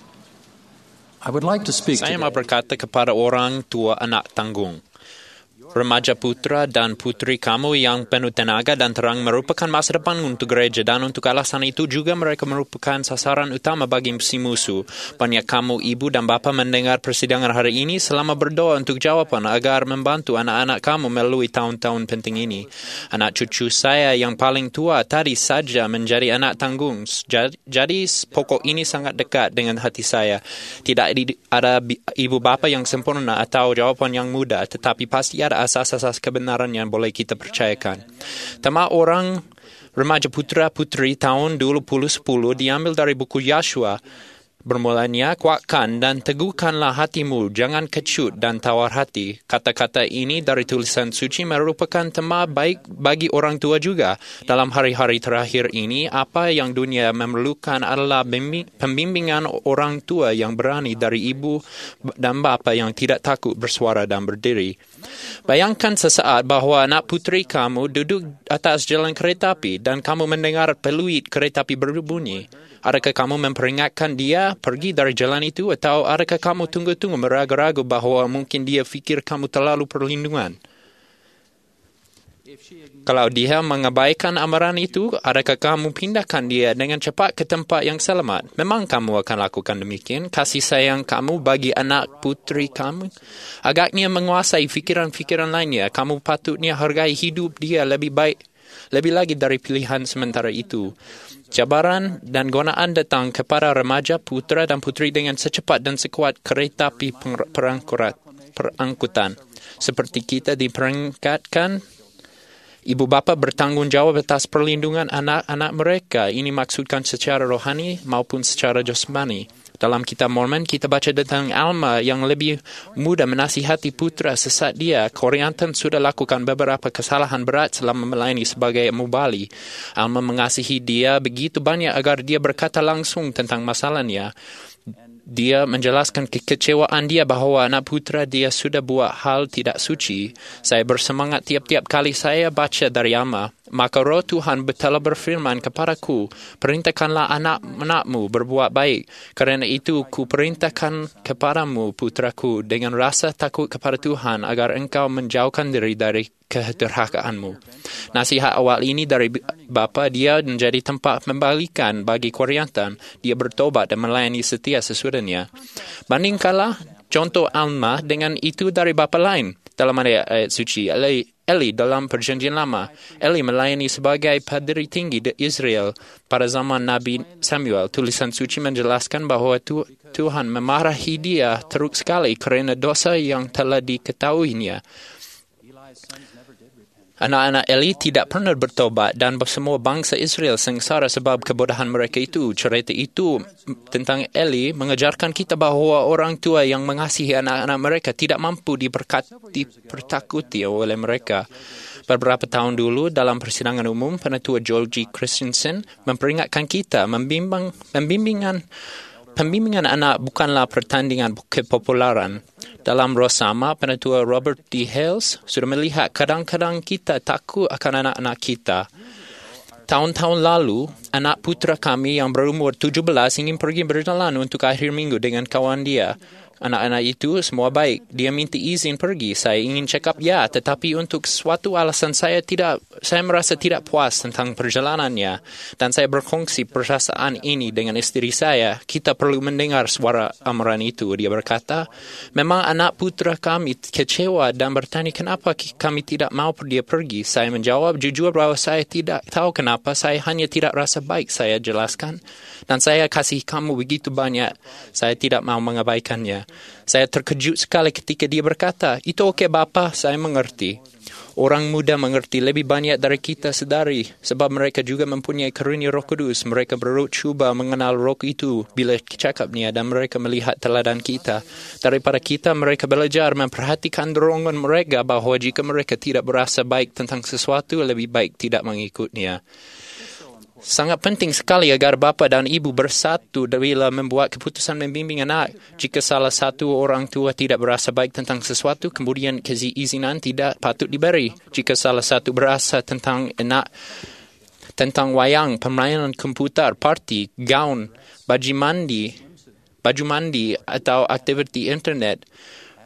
I would like to speak Saya today mau berkata kepada orang tua anak tanggung. Remaja putra dan putri kamu yang penuh tenaga dan terang merupakan masa depan untuk gereja, dan untuk alasan itu juga mereka merupakan sasaran utama bagi si musuh. Banyak kamu ibu dan bapa mendengar persidangan hari ini selama berdoa untuk jawaban agar membantu anak-anak kamu melalui tahun-tahun penting ini. Anak cucu saya yang paling tua tadi saja menjadi anak tanggung. Jadi pokok ini sangat dekat dengan hati saya. Tidak ada ibu bapa yang sempurna atau jawaban yang mudah, tetapi pasti ada asas-asas kebenaran yang boleh kita percayakan. Tema orang remaja putra-putri tahun dua ribu sepuluh diambil dari buku Yashua. Bermulanya, kuatkan dan teguhkanlah hatimu, jangan kecut dan tawar hati. Kata-kata ini dari tulisan suci merupakan tema baik bagi orang tua juga. Dalam hari-hari terakhir ini, apa yang dunia memerlukan adalah pembimbingan orang tua yang berani dari ibu dan bapa yang tidak takut bersuara dan berdiri. Bayangkan sesaat bahawa anak putri kamu duduk atas jalan kereta api dan kamu mendengar peluit kereta api berbunyi. Adakah kamu memperingatkan dia pergi dari jalan itu, atau adakah kamu tunggu-tunggu meragu-ragu bahawa mungkin dia fikir kamu terlalu perlindungan? Kalau dia mengabaikan amaran itu, adakah kamu pindahkan dia dengan cepat ke tempat yang selamat? Memang kamu akan lakukan demikian. Kasih sayang kamu bagi anak putri kamu agaknya menguasai fikiran-fikiran lainnya. Kamu patutnya hargai hidup dia lebih baik, lebih lagi dari pilihan sementara itu. Cabaran dan godaan datang kepada remaja putra dan putri dengan secepat dan sekuat kereta api perangkutan. Seperti kita diperingatkan, ibu bapa bertanggung jawab atas perlindungan anak-anak mereka. Ini maksudkan secara rohani maupun secara jasmani. Dalam kitab Mormon, kita baca tentang Alma yang lebih muda menasihati putra sesat dia. Korianton sudah lakukan beberapa kesalahan berat selama melayani sebagai mubali. Alma mengasihi dia begitu banyak agar dia berkata langsung tentang masalahnya. Dia menjelaskan kekecewaan dia bahawa anak putra dia sudah buat hal tidak suci. Saya bersemangat tiap-tiap kali saya baca dari Alma. Maka roh Tuhan telah berfirman kepadaku, perintahkanlah anak-anakmu berbuat baik. Kerana itu ku perintahkan kepadamu putraku dengan rasa takut kepada Tuhan agar engkau menjauhkan diri dari kederhakaanmu. Nasihat awal ini dari bapa dia menjadi tempat membalikan bagi Korianton. Dia bertobat dan melayani setia sesudahnya. Bandingkanlah contoh Alma dengan itu dari bapa lain. Dalam ayat suci, Eli, Eli dalam perjanjian lama, Eli melayani sebagai padri tinggi di Israel pada zaman Nabi Samuel. Tulisan suci menjelaskan bahawa tu, Tuhan memarahi dia teruk sekali kerana dosa yang telah diketahuinya. Anak-anak Eli tidak pernah bertobat dan semua bangsa Israel sengsara sebab kebodohan mereka itu. Cerita itu tentang Eli mengajarkan kita bahawa orang tua yang mengasihi anak-anak mereka tidak mampu dipertakuti oleh mereka. Beberapa tahun dulu dalam persidangan umum, Penatua Joel G. Christensen memperingatkan kita membimbing, membimbingan Pembimbingan anak bukanlah pertandingan kepopularan. Dalam Roh Sama, Penatua Robert D. Hales sudah melihat kadang-kadang kita takut akan anak-anak kita. Tahun-tahun lalu, anak putra kami yang berumur tujuh belas ingin pergi berjalan untuk akhir minggu dengan kawan dia. Anak-anak itu semua baik. Dia minta izin pergi. Saya ingin cakap ya, tetapi untuk suatu alasan saya tidak, saya merasa tidak puas tentang perjalanannya. Dan saya berkongsi perasaan ini dengan istri saya. Kita perlu mendengar suara amaran itu. Dia berkata, memang anak putra kami kecewa dan bertanya kenapa kami tidak mau dia pergi. Saya menjawab jujur bahwa saya tidak tahu kenapa. Saya hanya tidak rasa baik, saya jelaskan. Dan saya kasih kamu begitu banyak. Saya tidak mau mengabaikannya. Saya terkejut sekali ketika dia berkata, itu okey bapa, saya mengerti. Orang muda mengerti lebih banyak dari kita sedari, sebab mereka juga mempunyai karunia Roh Kudus. Mereka bercuba mengenal Roh itu bila cakapnya dan mereka melihat teladan kita. Daripada kita, mereka belajar memperhatikan dorongan mereka bahawa jika mereka tidak berasa baik tentang sesuatu, lebih baik tidak mengikutnya. Sangat penting sekali agar bapa dan ibu bersatu bila membuat keputusan membimbing anak. Jika salah satu orang tua tidak berasa baik tentang sesuatu, kemudian keizinan tidak patut diberi. Jika salah satu berasa tentang anak, tentang wayang, permainan komputer, parti, gaun, baju mandi, baju mandi atau aktiviti internet,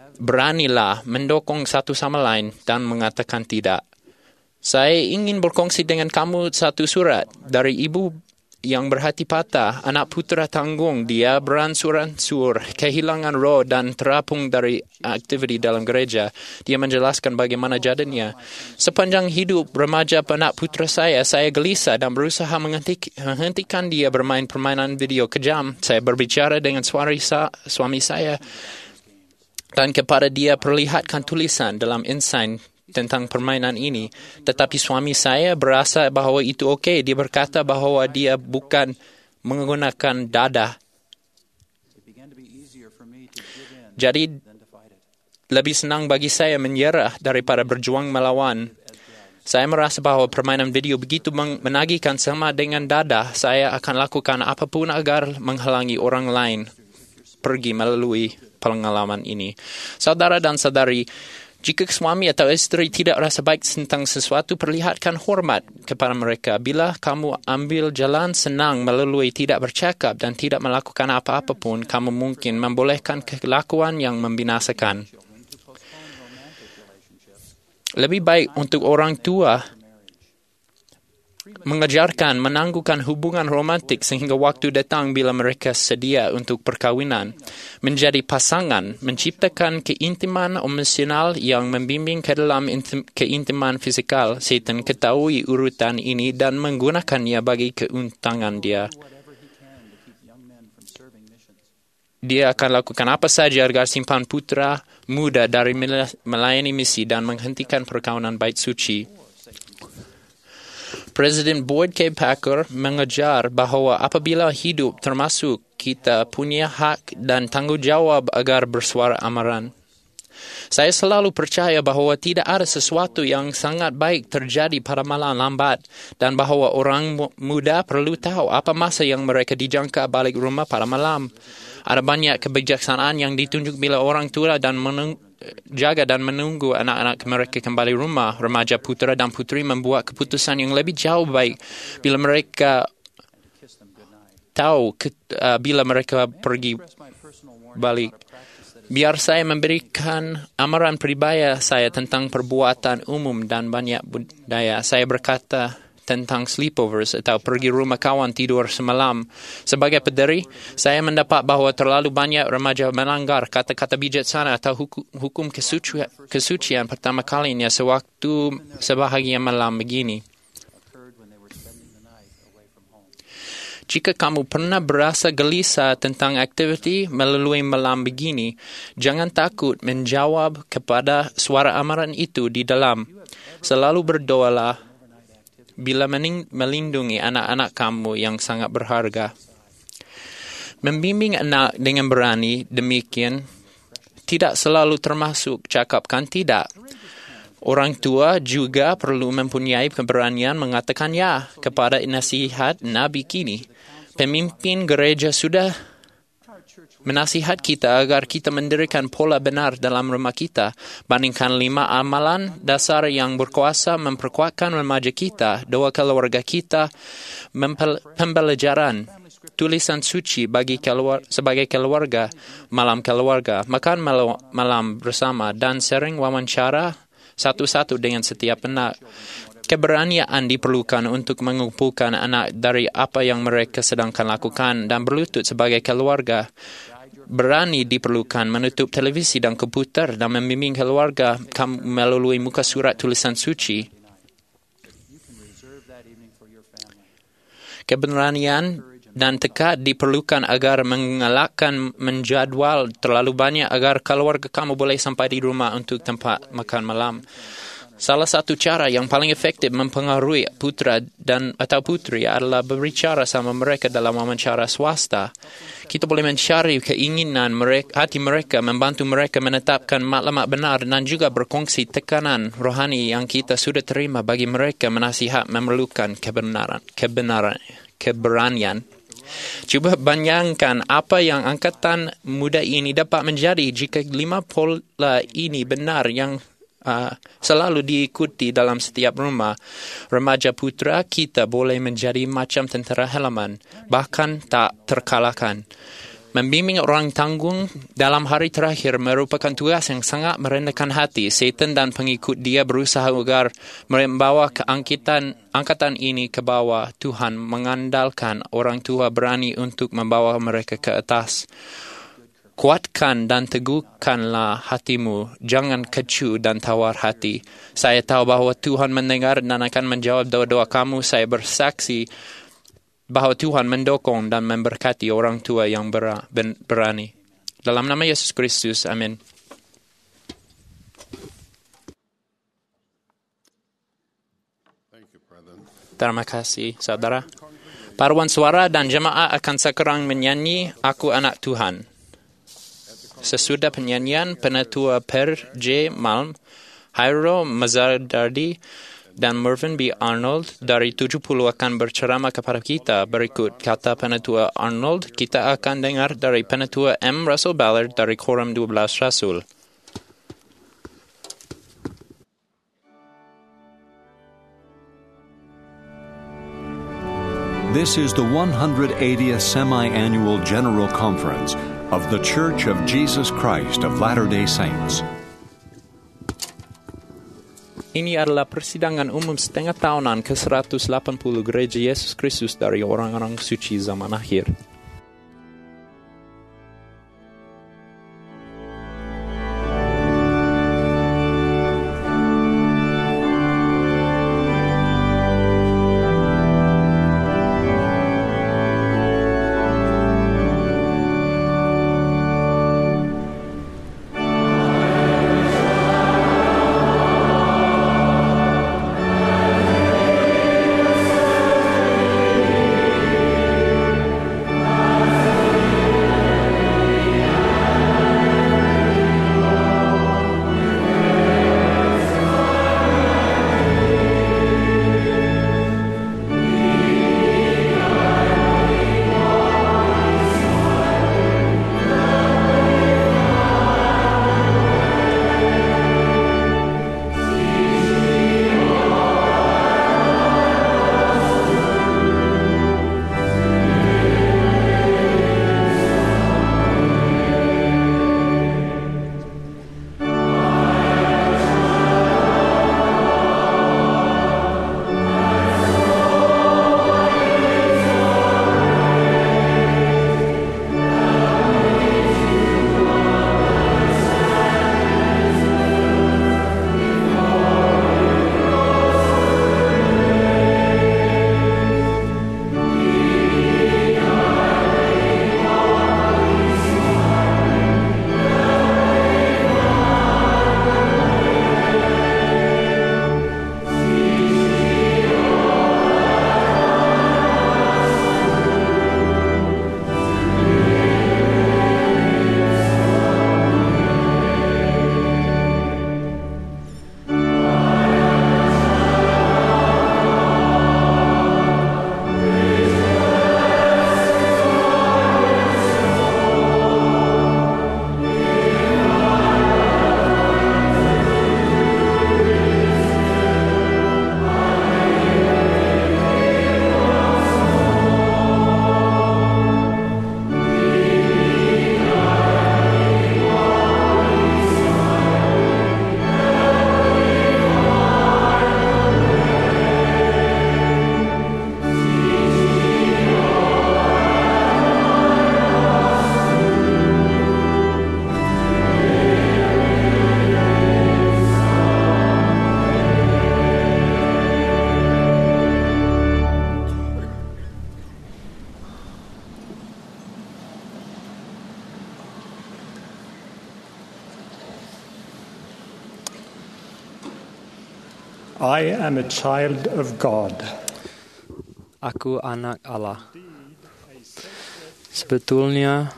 beranilah mendukung satu sama lain dan mengatakan tidak. Saya ingin berkongsi dengan kamu satu surat dari ibu yang berhati patah, anak putera tanggung. Dia beransur-ansur, kehilangan roh dan terapung dari aktiviti dalam gereja. Dia menjelaskan bagaimana jadinya. Sepanjang hidup remaja anak putera saya, saya gelisah dan berusaha menghentikan dia bermain permainan video kejam. Saya berbicara dengan suami saya dan kepada dia perlihatkan tulisan dalam insign tentang permainan ini. Tetapi suami saya berasa bahawa itu okey. Dia berkata bahawa dia bukan menggunakan dada. Jadi, lebih senang bagi saya menyerah daripada berjuang melawan. Saya merasa bahawa permainan video begitu menagihkan sama dengan dada. Saya akan lakukan apapun agar menghalangi orang lain pergi melalui pengalaman ini. Saudara dan saudari, jika suami atau isteri tidak rasa baik tentang sesuatu, perlihatkan hormat kepada mereka. Bila kamu ambil jalan senang melalui tidak bercakap dan tidak melakukan apa-apa pun, kamu mungkin membolehkan kelakuan yang membinasakan. Lebih baik untuk orang tua mengajarkan menangguhkan hubungan romantik sehingga waktu datang bila mereka sedia untuk perkawinan. Menjadi pasangan, menciptakan keintiman emosional yang membimbing ke dalam intim, keintiman fisikal. Satan ketahui urutan ini dan menggunakannya bagi keuntungan dia. Dia akan lakukan apa saja agar simpan putra muda dari melayani misi dan menghentikan perkawinan bait suci. Presiden Boyd K. Packer mengajar bahawa apabila hidup termasuk, kita punya hak dan tanggungjawab agar bersuara amaran. Saya selalu percaya bahawa tidak ada sesuatu yang sangat baik terjadi pada malam lambat dan bahawa orang muda perlu tahu apa masa yang mereka dijangka balik rumah pada malam. Ada banyak kebijaksanaan yang ditunjuk bila orang tua dan menung- jaga dan menunggu anak-anak mereka kembali rumah. Remaja putera dan putri membuat keputusan yang lebih jauh baik bila mereka tahu ke, uh, bila mereka pergi balik. Biar saya memberikan amaran peribadi saya tentang perbuatan umum dan banyak budaya. Saya berkata tentang sleepovers atau pergi rumah kawan tidur semalam. Sebagai pendiri, saya mendapat bahawa terlalu banyak remaja melanggar kata-kata bijaksana atau hukum, hukum kesucian, kesucian pertama kalinya sewaktu sebahagian malam begini. Jika kamu pernah berasa gelisah tentang aktiviti melalui malam begini, jangan takut menjawab kepada suara amaran itu di dalam. Selalu berdoalah bila melindungi anak-anak kamu yang sangat berharga. Membimbing anak dengan berani demikian tidak selalu termasuk cakapkan tidak. Orang tua juga perlu mempunyai keberanian mengatakan ya kepada nasihat Nabi kini. Pemimpin gereja sudah menasihat kita agar kita mendirikan pola benar dalam rumah kita. Bandingkan lima amalan dasar yang berkuasa memperkuatkan remaja kita, doa keluarga kita, mempel- pembelajaran, tulisan suci bagi keluar- sebagai keluarga, malam keluarga, makan malam, malam bersama, dan sering wawancara satu-satu dengan setiap anak. Keberanian diperlukan untuk mengumpulkan anak dari apa yang mereka sedangkan lakukan dan berlutut sebagai keluarga. Berani diperlukan menutup televisi dan komputer dan membimbing keluarga melalui muka surat tulisan suci. Keberanian dan tekad diperlukan agar mengelakkan menjadwal terlalu banyak agar keluarga kamu boleh sampai di rumah untuk tempat makan malam. Salah satu cara yang paling efektif mempengaruhi putra dan atau putri adalah berbicara sama mereka dalam wawancara swasta. Kita boleh mencari keinginan mereka, hati mereka, membantu mereka menetapkan maklumat benar dan juga berkongsi tekanan rohani yang kita sudah terima bagi mereka menasihat memerlukan kebenaran, kebenaran, keberanian. Cuba bayangkan apa yang angkatan muda ini dapat menjadi jika lima pola ini benar yang Uh, selalu diikuti dalam setiap rumah. Remaja putra kita boleh menjadi macam tentera halaman, bahkan tak terkalahkan. Membimbing orang tanggung dalam hari terakhir merupakan tugas yang sangat merendahkan hati. Satan dan pengikut dia berusaha agar membawa keangkatan angkatan ini ke bawah. Tuhan mengandalkan orang tua berani untuk membawa mereka ke atas. Kuatkan dan teguhkanlah hatimu, jangan kecu dan tawar hati. Saya tahu bahwa Tuhan mendengar dan akan menjawab doa-doa kamu. Saya bersaksi bahwa Tuhan mendukung dan memberkati orang tua yang berani. Dalam nama Yesus Kristus, amin. Terima kasih, saudara. Paruan suara dan jemaah akan sekarang menyanyi Aku Anak Tuhan. Sesudah penyanyian, Penatua Per J. Malm, Hairo Mazardardi, dan Mervyn B. Arnold dari tujuh puluh akan berceramah kepada kita. Berikut kata Penatua Arnold, kita akan dengar dari Penatua M. Russell Ballard dari Quorum dua belas Rasul. This is the one hundred eightieth Semi-Annual General Conference of The Church of Jesus Christ of Latter-day Saints. Ini adalah persidangan umum setengah tahunan ke seratus delapan puluh Gereja Yesus Kristus dari orang-orang suci zaman akhir. I am a child of God. Aku anak Allah. Sebetulnya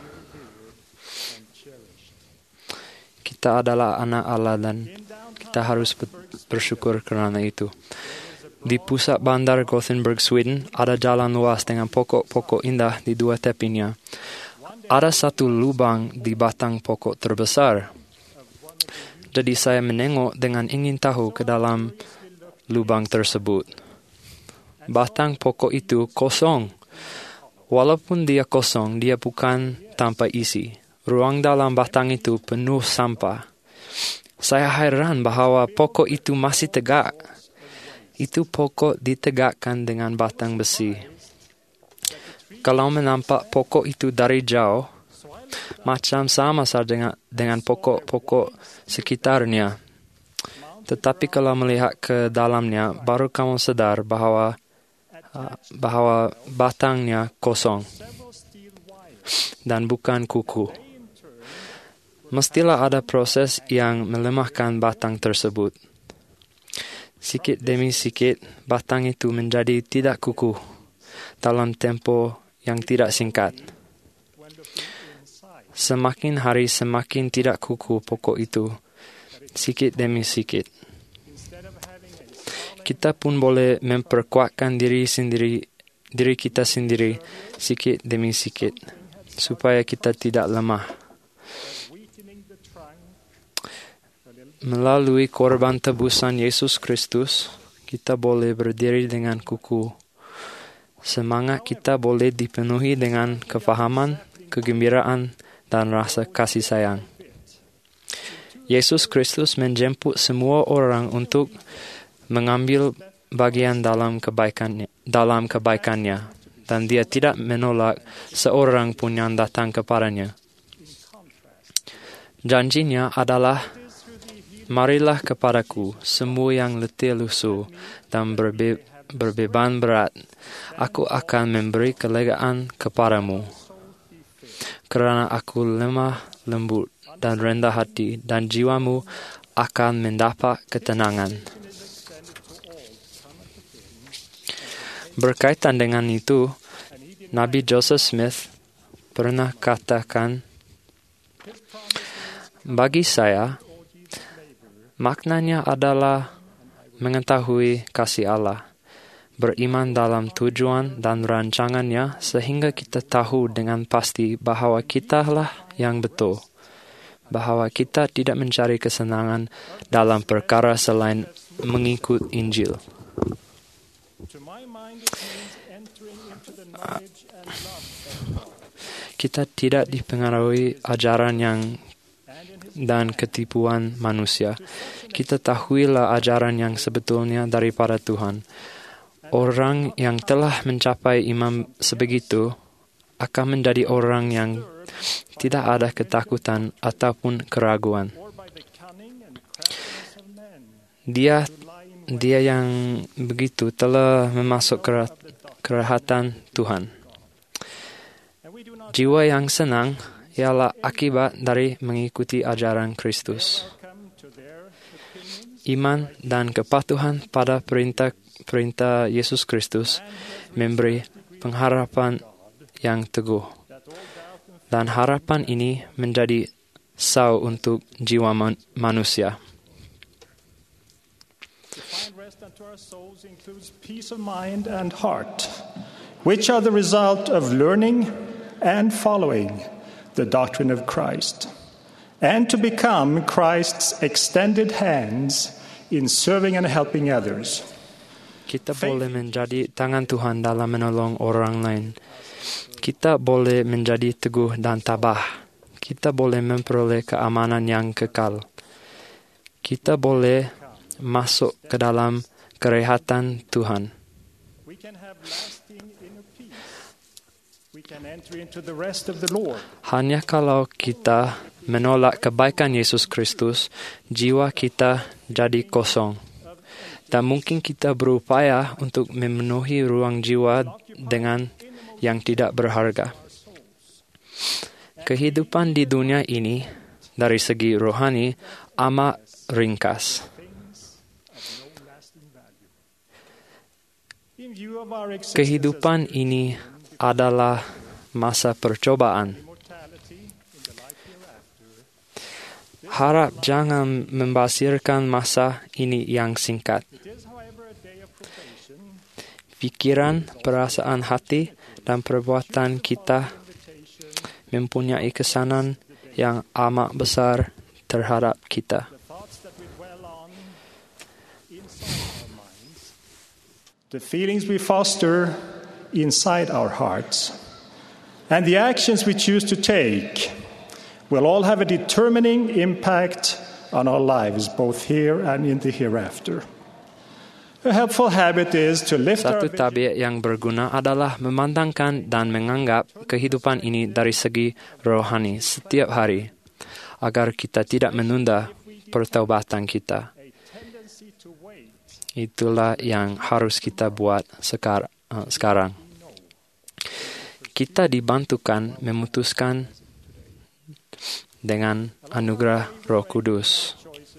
kita adalah anak Allah dan kita harus bersyukur kerana itu. Di pusat bandar Gothenburg, Sweden, ada jalan luas dengan pokok-pokok indah di dua tepinya. Ada satu lubang di batang pokok terbesar. Jadi saya menengok dengan ingin tahu ke dalam lubang tersebut. Batang pokok itu kosong. Walaupun dia kosong, dia bukan tanpa isi. Ruang dalam batang itu penuh sampah. Saya heran bahwa pokok itu masih tegak. Itu pokok ditegakkan dengan batang besi. Kalau menampak pokok itu dari jauh, macam sama saja dengan, dengan pokok-pokok sekitarnya. Tetapi kalau melihat ke dalamnya, baru kamu sadar bahwa bahwa batangnya kosong dan bukan kuku. Mestilah ada proses yang melemahkan batang tersebut. Sikit demi sikit, batang itu menjadi tidak kuku dalam tempo yang tidak singkat. Semakin hari semakin tidak kuku pokok itu, sikit demi sikit. Kita pun boleh memperkuatkan diri sendiri, diri kita sendiri, sikit demi sikit, supaya kita tidak lemah. Melalui korban tebusan Yesus Kristus, kita boleh berdiri dengan kuku. Semangat kita boleh dipenuhi dengan kefahaman, kegembiraan, dan rasa kasih sayang. Yesus Kristus menjemput semua orang untuk mengambil bagian dalam kebaikannya, dalam kebaikannya, dan dia tidak menolak seorang pun yang datang kepadanya. Janjinya adalah, marilah kepadaku semua yang letih lusuh dan berbe- berbeban berat, aku akan memberi kelegaan kepadamu. Kerana aku lemah lembut dan rendah hati, dan jiwamu akan mendapat ketenangan. Berkaitan dengan itu, Nabi Joseph Smith pernah katakan, bagi saya, maknanya adalah mengetahui kasih Allah, beriman dalam tujuan dan rancangannya sehingga kita tahu dengan pasti bahwa kitalah yang betul, bahwa kita tidak mencari kesenangan dalam perkara selain mengikut Injil. Kita tidak dipengaruhi ajaran yang dan ketipuan manusia. Kita tahuilah ajaran yang sebetulnya daripada Tuhan. Orang yang telah mencapai iman sebegitu akan menjadi orang yang tidak ada ketakutan ataupun keraguan. Dia dia yang begitu telah memasuk kerahatan Tuhan. Jiwa yang senang ialah akibat dari mengikuti ajaran Kristus. Iman dan kepatuhan pada perintah-perintah Yesus Kristus memberi pengharapan yang teguh. Dan harapan ini menjadi sau untuk jiwa man- manusia. Rest unto our souls includes peace of mind and heart, which are the result of learning and following the doctrine of Christ, and to become Christ's extended hands in serving and helping others. Kita boleh menjadi tangan Tuhan dalam menolong orang lain. Kita boleh menjadi teguh dan tabah. Kita boleh memperoleh keamanan yang kekal. Kita boleh masuk ke dalam kerehatan Tuhan. We can have lasting inner peace. We can enter into the rest of the Lord. Hanya kalau kita menolak kebaikan Yesus Kristus, jiwa kita jadi kosong. Dan mungkin kita berupaya untuk memenuhi ruang jiwa dengan yang tidak berharga. Kehidupan di dunia ini, dari segi rohani, amat ringkas. Kehidupan ini adalah masa percobaan. Harap jangan membasirkan masa ini yang singkat. Pikiran, perasaan hati, dan perbuatan kita mempunyai kesanan yang amat besar terhadap kita. The feelings we foster inside our hearts and the actions we choose to take will all have a determining impact on our lives, both here and in the hereafter. A helpful habit is to lift our Satu tabiat yang berguna adalah memandangkan dan menganggap kehidupan ini dari segi rohani setiap hari, agar kita tidak menunda pertobatan kita. Itulah yang harus kita buat sekar- uh, sekarang. Kita dibantukan memutuskan dengan anugerah Roh Kudus.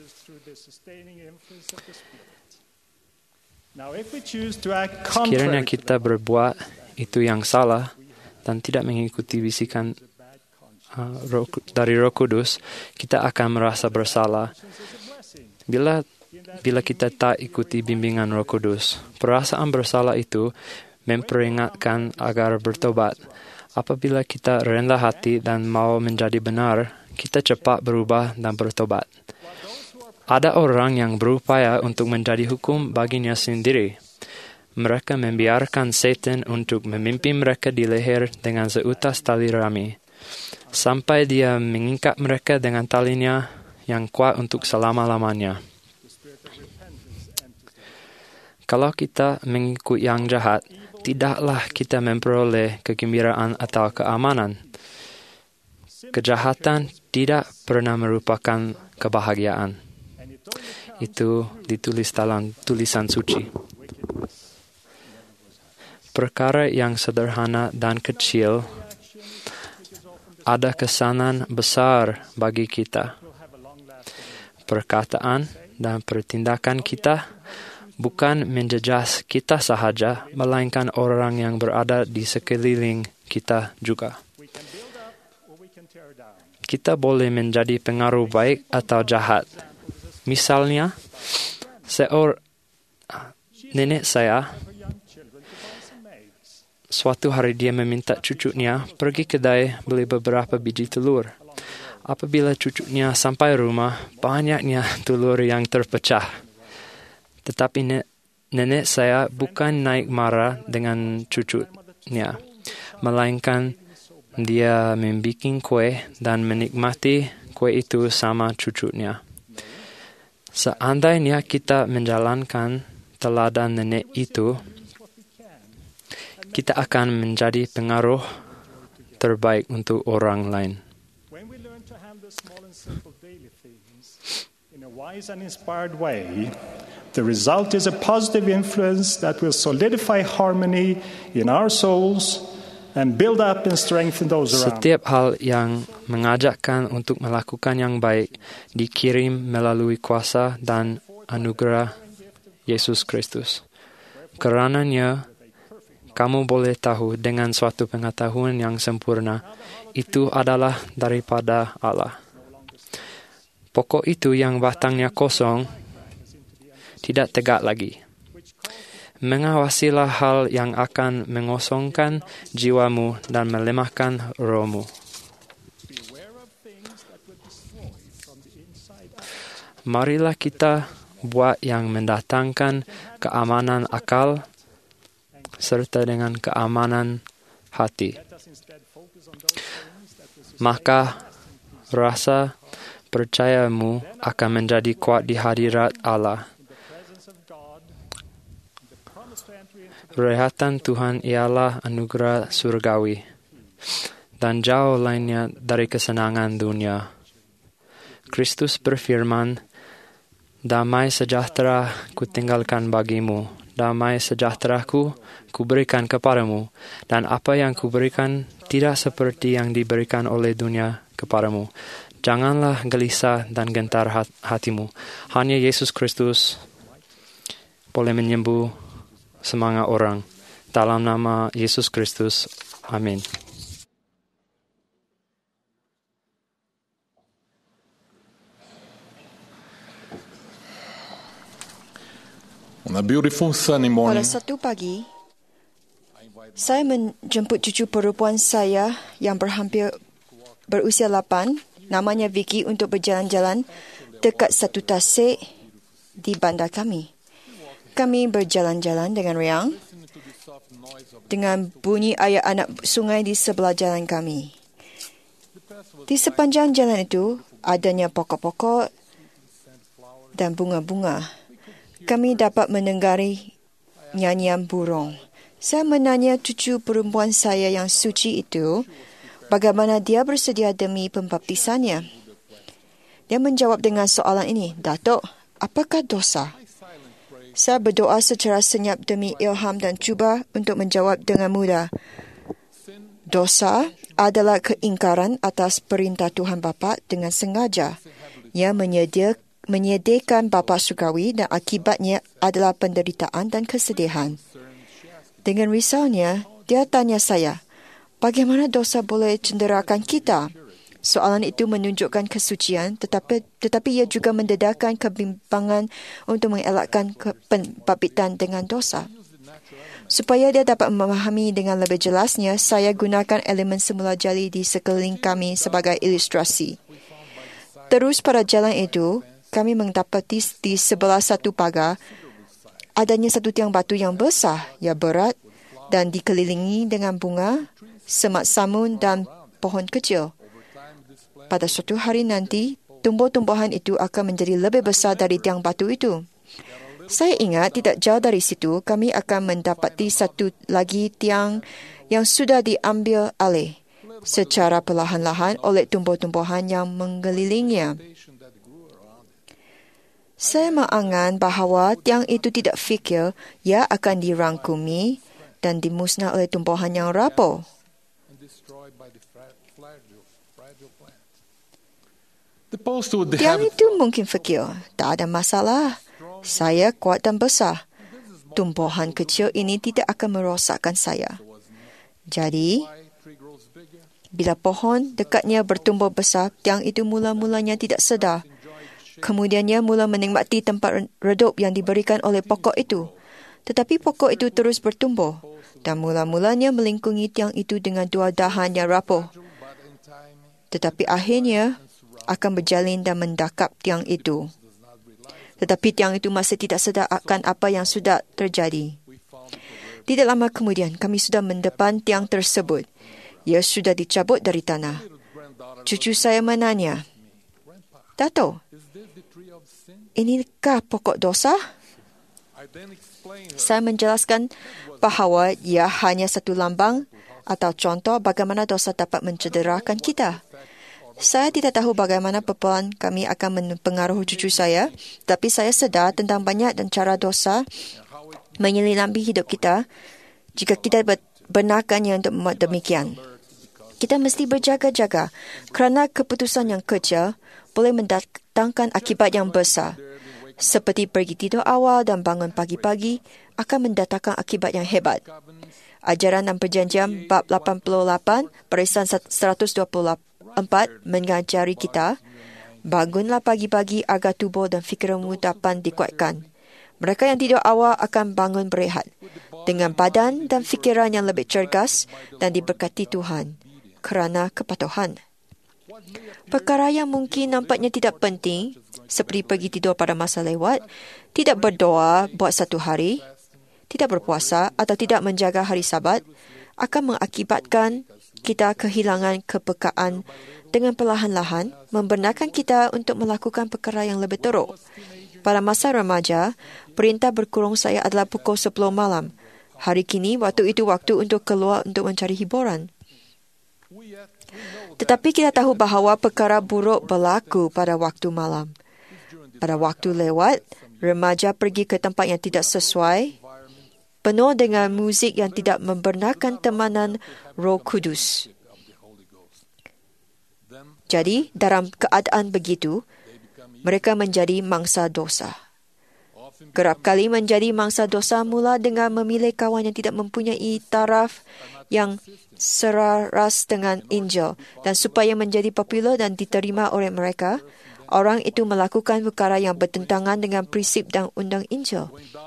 Sekiranya kita berbuat itu yang salah dan tidak mengikuti bisikan uh, roh, dari Roh Kudus, kita akan merasa bersalah. Bila bila kita tak ikuti bimbingan Roh Kudus, perasaan bersalah itu memperingatkan agar bertobat. Apabila kita rendah hati dan mau menjadi benar, kita cepat berubah dan bertobat. Ada orang yang berupaya untuk menjadi hukum baginya sendiri. Mereka membiarkan setan untuk memimpin mereka di leher dengan seutas tali rami, sampai dia mengikat mereka dengan talinya yang kuat untuk selama-lamanya. Kalau kita mengikut yang jahat, tidaklah kita memperoleh kegembiraan atau keamanan. Kejahatan tidak pernah merupakan kebahagiaan. Itu ditulis dalam tulisan suci. Perkara yang sederhana dan kecil ada kesanan besar bagi kita. Perkataan dan pertindakan kita bukan menjejas kita sahaja, melainkan orang yang berada di sekeliling kita juga. Kita boleh menjadi pengaruh baik atau jahat. Misalnya, seorang nenek saya, suatu hari dia meminta cucunya pergi kedai beli beberapa biji telur. Apabila cucunya sampai rumah, banyaknya telur yang terpecah. Tetapi nenek saya bukan naik marah dengan cucunya, melainkan dia membuat kue dan menikmati kue itu sama cucunya. Seandainya kita menjalankan teladan nenek itu, kita akan menjadi pengaruh terbaik untuk orang lain. In a wise and inspired way, the result is a positive influence that will solidify harmony in our souls and build up and strengthen those around. Setiap hal yang mengajakkan untuk melakukan yang baik dikirim melalui kuasa dan anugerah Yesus Kristus. Karenanya, kamu boleh tahu dengan suatu pengetahuan yang sempurna, itu adalah daripada Allah. Pokok itu yang batangnya kosong, tidak tegak lagi. Mengawasilah hal yang akan mengosongkan jiwamu dan melemahkan rohmu. Marilah kita buat yang mendatangkan keamanan akal serta dengan keamanan hati. Maka rasa percayamu akan menjadi kuat di hadirat Allah. Rehatan Tuhan ialah anugerah surgawi dan jauh lainnya dari kesenangan dunia. Kristus berfirman, "Damai sejahtera kutinggalkan bagimu, damai sejahteraku kuberikan kepadamu, dan apa yang kuberikan tidak seperti yang diberikan oleh dunia kepadamu. Janganlah gelisah dan gentar hatimu. Hanya Yesus Kristus boleh menyembuh semangat orang. Dalam nama Yesus Kristus. Amin." On a beautiful sunny morning. Pada satu pagi, saya menjemput cucu perempuan saya yang berhampir berusia lapan, namanya Vicky, untuk berjalan-jalan dekat satu tasik di bandar kami. Kami berjalan-jalan dengan riang dengan bunyi air anak sungai di sebelah jalan kami. Di sepanjang jalan itu, adanya pokok-pokok dan bunga-bunga. Kami dapat mendengari nyanyian burung. Saya menanya cucu perempuan saya yang suci itu, bagaimana dia bersedia demi pembaptisannya. Dia menjawab dengan soalan ini, "Datuk, apakah dosa?" Saya berdoa secara senyap demi ilham dan cuba untuk menjawab dengan mudah. Dosa adalah keingkaran atas perintah Tuhan Bapa dengan sengaja. Ia menyediakan menyediakan bapa surgawi dan akibatnya adalah penderitaan dan kesedihan. Dengan risaunya, dia tanya saya, bagaimana dosa boleh cenderakan kita? Soalan itu menunjukkan kesucian, tetapi tetapi ia juga mendedahkan kebimbangan untuk mengelakkan pembaptisan dengan dosa. Supaya dia dapat memahami dengan lebih jelasnya, saya gunakan elemen semula jali di sekeliling kami sebagai ilustrasi. Terus pada jalan itu, kami mendapati di sebelah satu pagar adanya satu tiang batu yang besar, yang berat dan dikelilingi dengan bunga, semak samun dan pohon kecil. Pada suatu hari nanti, tumbuh-tumbuhan itu akan menjadi lebih besar dari tiang batu itu. Saya ingat tidak jauh dari situ, kami akan mendapati satu lagi tiang yang sudah diambil alih secara perlahan-lahan oleh tumbuh-tumbuhan yang mengelilinginya. Saya mengangan bahawa tiang itu tidak fikir ia akan dirangkumi dan dimusnah oleh tumbuhan yang rapuh. Tiang itu mungkin fikir, tak ada masalah. Saya kuat dan besar. Tumbuhan kecil ini tidak akan merosakkan saya. Jadi, bila pohon dekatnya bertumbuh besar, tiang itu mula-mulanya tidak sedar. Kemudiannya mula menikmati tempat redup yang diberikan oleh pokok itu. Tetapi pokok itu terus bertumbuh dan mula-mulanya melingkungi tiang itu dengan dua dahan yang rapuh. Tetapi akhirnya akan berjalin dan mendakap tiang itu. Tetapi tiang itu masih tidak sedar akan apa yang sudah terjadi. Tidak lama kemudian, kami sudah mendepan tiang tersebut. Ia sudah dicabut dari tanah. Cucu saya menanya, "Dato', inikah pokok dosa?" Saya menjelaskan bahawa ia hanya satu lambang atau contoh bagaimana dosa dapat mencederakan kita. Saya tidak tahu bagaimana perbuatan kami akan mempengaruhi cucu saya, tapi saya sedar tentang banyak dan cara dosa menyelilampi hidup kita jika kita benarkannya untuk membuat demikian. Kita mesti berjaga-jaga kerana keputusan yang kecil boleh mendatangkan akibat yang besar. Seperti pergi tidur awal dan bangun pagi-pagi akan mendatangkan akibat yang hebat. Ajaran dan perjanjian bab lapan puluh lapan, barisan seratus dua puluh empat mengajari kita, bangunlah pagi-pagi agar tubuh dan fikiranmu dapat dikuatkan. Mereka yang tidur awal akan bangun berehat, dengan badan dan fikiran yang lebih cergas dan diberkati Tuhan, kerana kepatuhan. Perkara yang mungkin nampaknya tidak penting, seperti pergi tidur pada masa lewat, tidak berdoa buat satu hari, tidak berpuasa atau tidak menjaga hari Sabat, akan mengakibatkan kita kehilangan kepekaan dengan perlahan-lahan, membenarkan kita untuk melakukan perkara yang lebih teruk. Pada masa remaja, perintah berkurung saya adalah pukul sepuluh malam. Hari kini, waktu itu waktu untuk keluar untuk mencari hiburan. Tetapi kita tahu bahawa perkara buruk berlaku pada waktu malam. Pada waktu lewat, remaja pergi ke tempat yang tidak sesuai, penuh dengan muzik yang tidak membenarkan temanan Roh Kudus. Jadi, dalam keadaan begitu, mereka menjadi mangsa dosa. Kerap kali menjadi mangsa dosa mula dengan memilih kawan yang tidak mempunyai taraf yang selaras dengan Injil, dan supaya menjadi popular dan diterima oleh mereka, orang itu melakukan perkara yang bertentangan dengan prinsip dan undang Injil.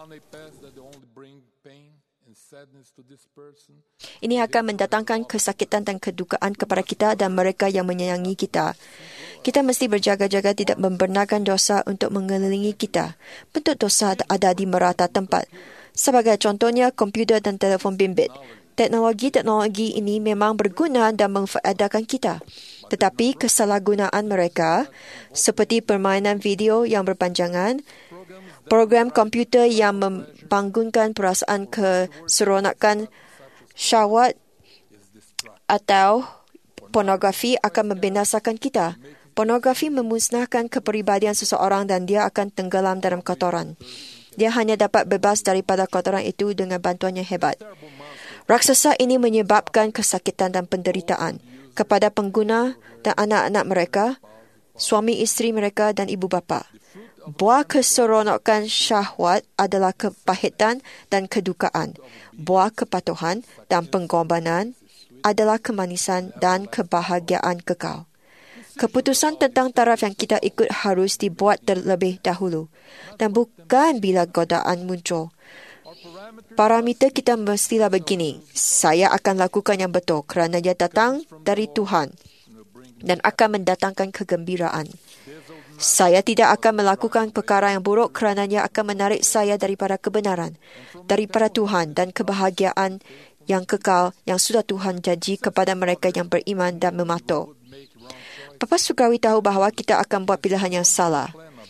Ini akan mendatangkan kesakitan dan kedukaan kepada kita dan mereka yang menyayangi kita. Kita mesti berjaga-jaga tidak membenarkan dosa untuk mengelilingi kita. Bentuk dosa ada di merata tempat. Sebagai contohnya, komputer dan telefon bimbit. Teknologi-teknologi ini memang berguna dan memfaedakan kita. Tetapi kesalahgunaan mereka, seperti permainan video yang berpanjangan, program komputer yang membangunkan perasaan keseronokan syahwat atau pornografi akan membinasakan kita. Pornografi memusnahkan kepribadian seseorang dan dia akan tenggelam dalam kotoran. Dia hanya dapat bebas daripada kotoran itu dengan bantuan yang hebat. Raksasa ini menyebabkan kesakitan dan penderitaan kepada pengguna dan anak-anak mereka, suami isteri mereka dan ibu bapa. Buah keseronokan syahwat adalah kepahitan dan kedukaan. Buah kepatuhan dan pengorbanan adalah kemanisan dan kebahagiaan kekal. Keputusan tentang taraf yang kita ikut harus dibuat terlebih dahulu dan bukan bila godaan muncul. Parameter kita mestilah begini. Saya akan lakukan yang betul kerana ia datang dari Tuhan dan akan mendatangkan kegembiraan. Saya tidak akan melakukan perkara yang buruk kerana ia akan menarik saya daripada kebenaran, daripada Tuhan dan kebahagiaan yang kekal yang sudah Tuhan janji kepada mereka yang beriman dan mematuh. Bapa Surgawi tahu bahawa kita akan buat pilihan yang salah.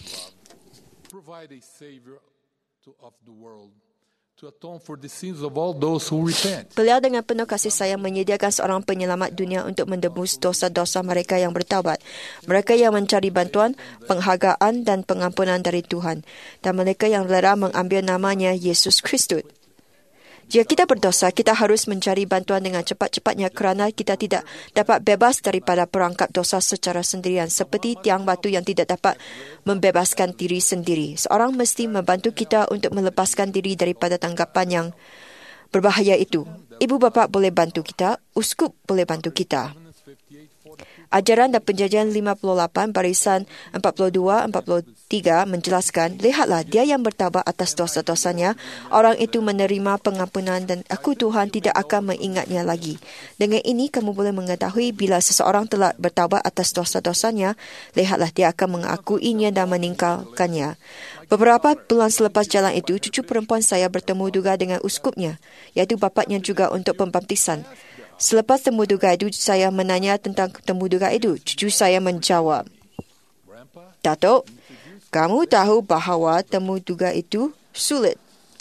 Beliau dengan penuh kasih sayang menyediakan seorang penyelamat dunia untuk menebus dosa-dosa mereka yang bertaubat, mereka yang mencari bantuan, penghargaan dan pengampunan dari Tuhan, dan mereka yang rela mengambil namanya Yesus Kristus. Jika kita berdosa, kita harus mencari bantuan dengan cepat-cepatnya kerana kita tidak dapat bebas daripada perangkap dosa secara sendirian, seperti tiang batu yang tidak dapat membebaskan diri sendiri. Seorang mesti membantu kita untuk melepaskan diri daripada tanggapan yang berbahaya itu. Ibu bapa boleh bantu kita, uskup boleh bantu kita. Ajaran dan Penjajian lima puluh lapan barisan empat puluh dua empat puluh tiga menjelaskan, lihatlah dia yang bertaubat atas dosa-dosanya, orang itu menerima pengampunan dan aku Tuhan tidak akan mengingatnya lagi. Dengan ini kamu boleh mengetahui bila seseorang telah bertaubat atas dosa-dosanya, lihatlah dia akan mengakuinya dan meninggalkannya. Beberapa bulan selepas jalan itu, cucu perempuan saya bertemu juga dengan uskupnya, iaitu bapaknya juga untuk pembaptisan. Selepas temu duga itu, saya menanya tentang temu duga itu. Cucu saya menjawab, Datuk, kamu tahu bahawa temu duga itu sulit.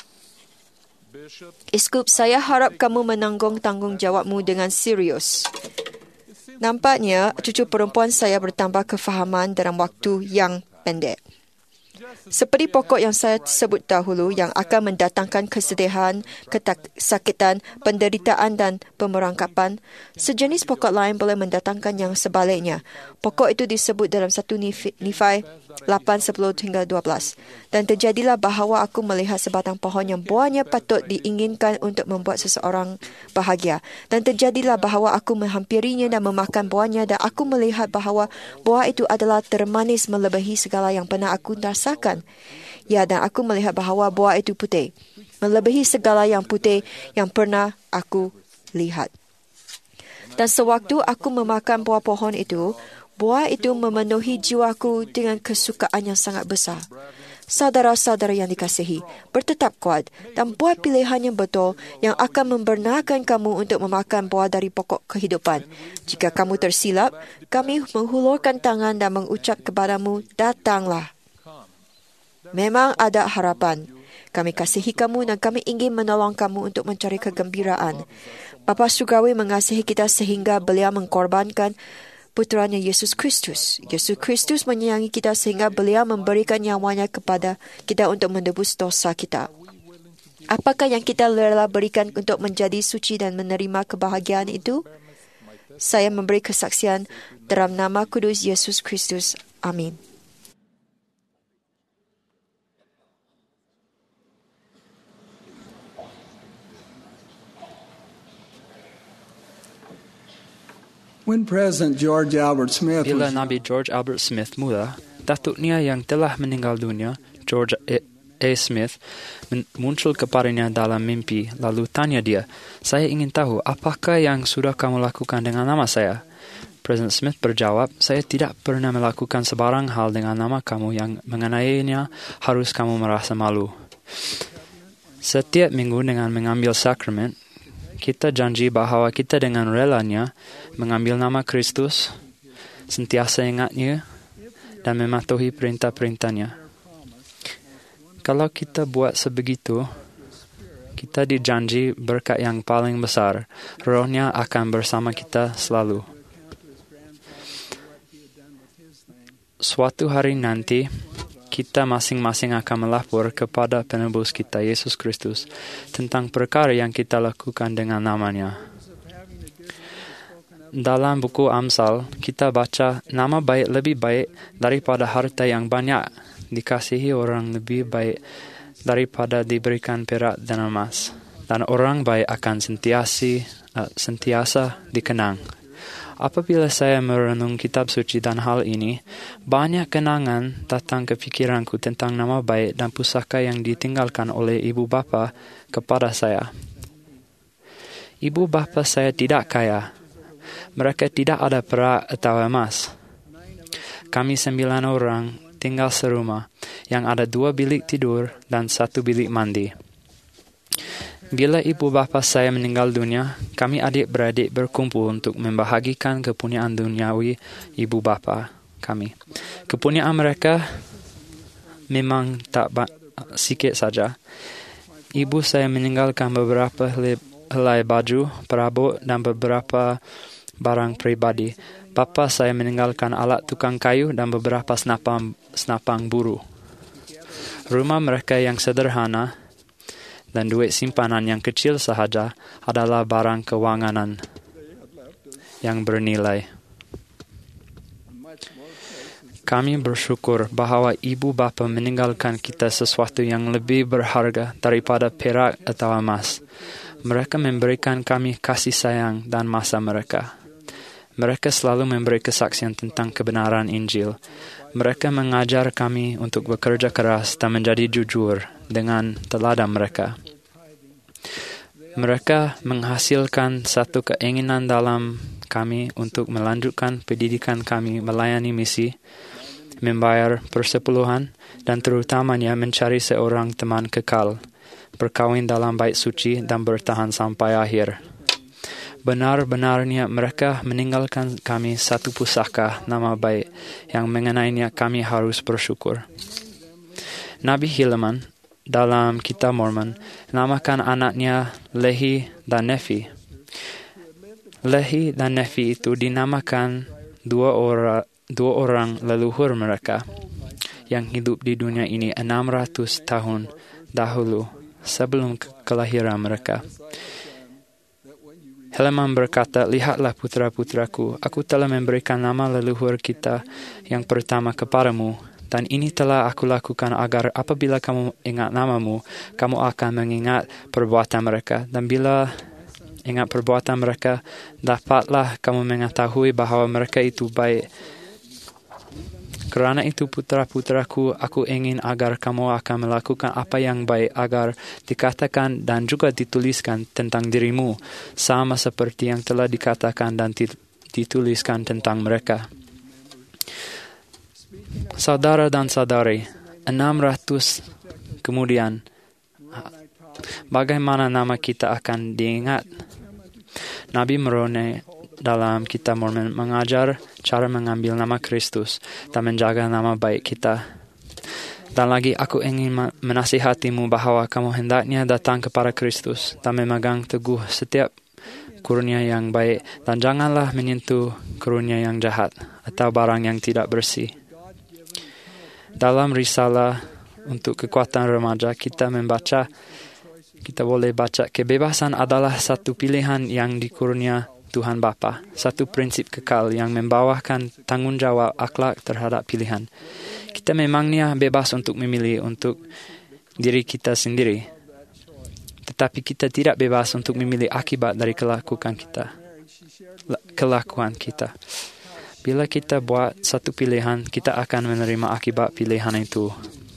Iskup, saya harap kamu menanggung tanggungjawabmu dengan serius. Nampaknya, cucu perempuan saya bertambah kefahaman dalam waktu yang pendek. Seperti pokok yang saya sebut dahulu yang akan mendatangkan kesedihan, kesakitan, penderitaan dan pemerangkapan, sejenis pokok lain boleh mendatangkan yang sebaliknya. Pokok itu disebut dalam satu Nifai lapan, sepuluh hingga dua belas. Dan terjadilah bahawa aku melihat sebatang pohon yang buahnya patut diinginkan untuk membuat seseorang bahagia. Dan terjadilah bahawa aku menghampirinya dan memakan buahnya dan aku melihat bahawa buah itu adalah termanis melebihi segala yang pernah aku rasakan. Ya, dan aku melihat bahawa buah itu putih, melebihi segala yang putih yang pernah aku lihat. Dan sewaktu aku memakan buah pohon itu, buah itu memenuhi jiwaku dengan kesukaan yang sangat besar. Saudara-saudara yang dikasihi, bertetap kuat dan buat pilihan yang betul yang akan membenarkan kamu untuk memakan buah dari pokok kehidupan. Jika kamu tersilap, kami menghulurkan tangan dan mengucap kepadamu, datanglah. Memang ada harapan. Kami kasihi kamu dan kami ingin menolong kamu untuk mencari kegembiraan. Bapa Surgawi mengasihi kita sehingga beliau mengkorbankan putranya Yesus Kristus. Yesus Kristus menyayangi kita sehingga beliau memberikan nyawanya kepada kita untuk menebus dosa kita. Apakah yang kita rela berikan untuk menjadi suci dan menerima kebahagiaan itu? Saya memberi kesaksian dalam nama kudus Yesus Kristus. Amin. When President George Albert Smith Bila was Nabi George Albert Smith muda, datuknya yang telah meninggal dunia, George A. A. Smith, muncul kepadanya dalam mimpi, lalu tanya dia, saya ingin tahu apakah yang sudah kamu lakukan dengan nama saya? President Smith berjawab, saya tidak pernah melakukan sebarang hal dengan nama kamu yang mengenainya harus kamu merasa malu. Setiap minggu dengan mengambil sakramen, kita janji bahawa kita dengan relanya mengambil nama Kristus, sentiasa ingatnya, dan mematuhi perintah-perintahnya. Kalau kita buat sebegitu, kita dijanji berkat yang paling besar. Rohnya akan bersama kita selalu. Suatu hari nanti, kita masing-masing akan melapor kepada penebus kita, Yesus Kristus, tentang perkara yang kita lakukan dengan namanya. Dalam buku Amsal, kita baca, nama baik lebih baik daripada harta yang banyak, dikasihi orang lebih baik daripada diberikan perak dan emas, dan orang baik akan sentiasi, uh, sentiasa dikenang. Apabila saya merenung kitab suci dan hal ini, banyak kenangan datang ke pikiranku tentang nama baik dan pusaka yang ditinggalkan oleh ibu bapa kepada saya. Ibu bapa saya tidak kaya. Mereka tidak ada perak atau emas. Kami sembilan orang tinggal serumah yang ada dua bilik tidur dan satu bilik mandi. Bila ibu bapa saya meninggal dunia, kami adik-beradik berkumpul untuk membahagikan kepunyaan duniawi ibu bapa kami. Kepunyaan mereka memang tak ba- sikit saja. Ibu saya meninggalkan beberapa helai baju, perabot dan beberapa barang pribadi. Bapa saya meninggalkan alat tukang kayu dan beberapa senapang, senapang buru. Rumah mereka yang sederhana dan duit simpanan yang kecil sahaja adalah barang kewanganan yang bernilai. Kami bersyukur bahawa ibu bapa meninggalkan kita sesuatu yang lebih berharga daripada perak atau emas. Mereka memberikan kami kasih sayang dan masa mereka. Mereka selalu memberi kesaksian tentang kebenaran Injil. Mereka mengajar kami untuk bekerja keras dan menjadi jujur dengan teladan mereka. Mereka menghasilkan satu keinginan dalam kami untuk melanjutkan pendidikan kami, melayani misi, membayar persepuluhan, dan terutamanya mencari seorang teman kekal, berkahwin dalam bait suci dan bertahan sampai akhir. Benar-benarnya mereka meninggalkan kami satu pusaka nama baik yang mengenainya kami harus bersyukur. Nabi Helaman dalam kitab Mormon namakan anaknya Lehi dan Nefi. Lehi dan Nefi itu dinamakan dua orang, dua orang leluhur mereka yang hidup di dunia ini enam ratus tahun dahulu sebelum kelahiran mereka. Helaman berkata, lihatlah putra-putraku, aku telah memberikan nama leluhur kita yang pertama kepadamu, dan ini telah aku lakukan agar apabila kamu ingat namamu, kamu akan mengingat perbuatan mereka. Dan bila ingat perbuatan mereka, dapatlah kamu mengetahui bahawa mereka itu baik. Kerana itu putra-putraku, aku ingin agar kamu akan melakukan apa yang baik agar dikatakan dan juga dituliskan tentang dirimu, sama seperti yang telah dikatakan dan dituliskan tentang mereka. Saudara dan saudari, enam ratus kemudian, bagaimana nama kita akan diingat? Nabi Moroni dalam kitab Mormon mengajar cara mengambil nama Kristus dan menjaga nama baik kita. Dan lagi aku ingin menasihatimu bahawa kamu hendaknya datang kepada Kristus dan memegang teguh setiap karunia yang baik, dan janganlah menyentuh karunia yang jahat atau barang yang tidak bersih. Dalam risalah untuk kekuatan remaja kita membaca, kita boleh baca, kebebasan adalah satu pilihan yang dikurunia Tuhan Bapa, satu prinsip kekal yang membawakan tanggungjawab akhlak terhadap pilihan. Kita memangnya bebas untuk memilih untuk diri kita sendiri, tetapi kita tidak bebas untuk memilih akibat dari kelakuan kita. Kelakuan kita. Bila kita buat satu pilihan, kita akan menerima akibat pilihan itu.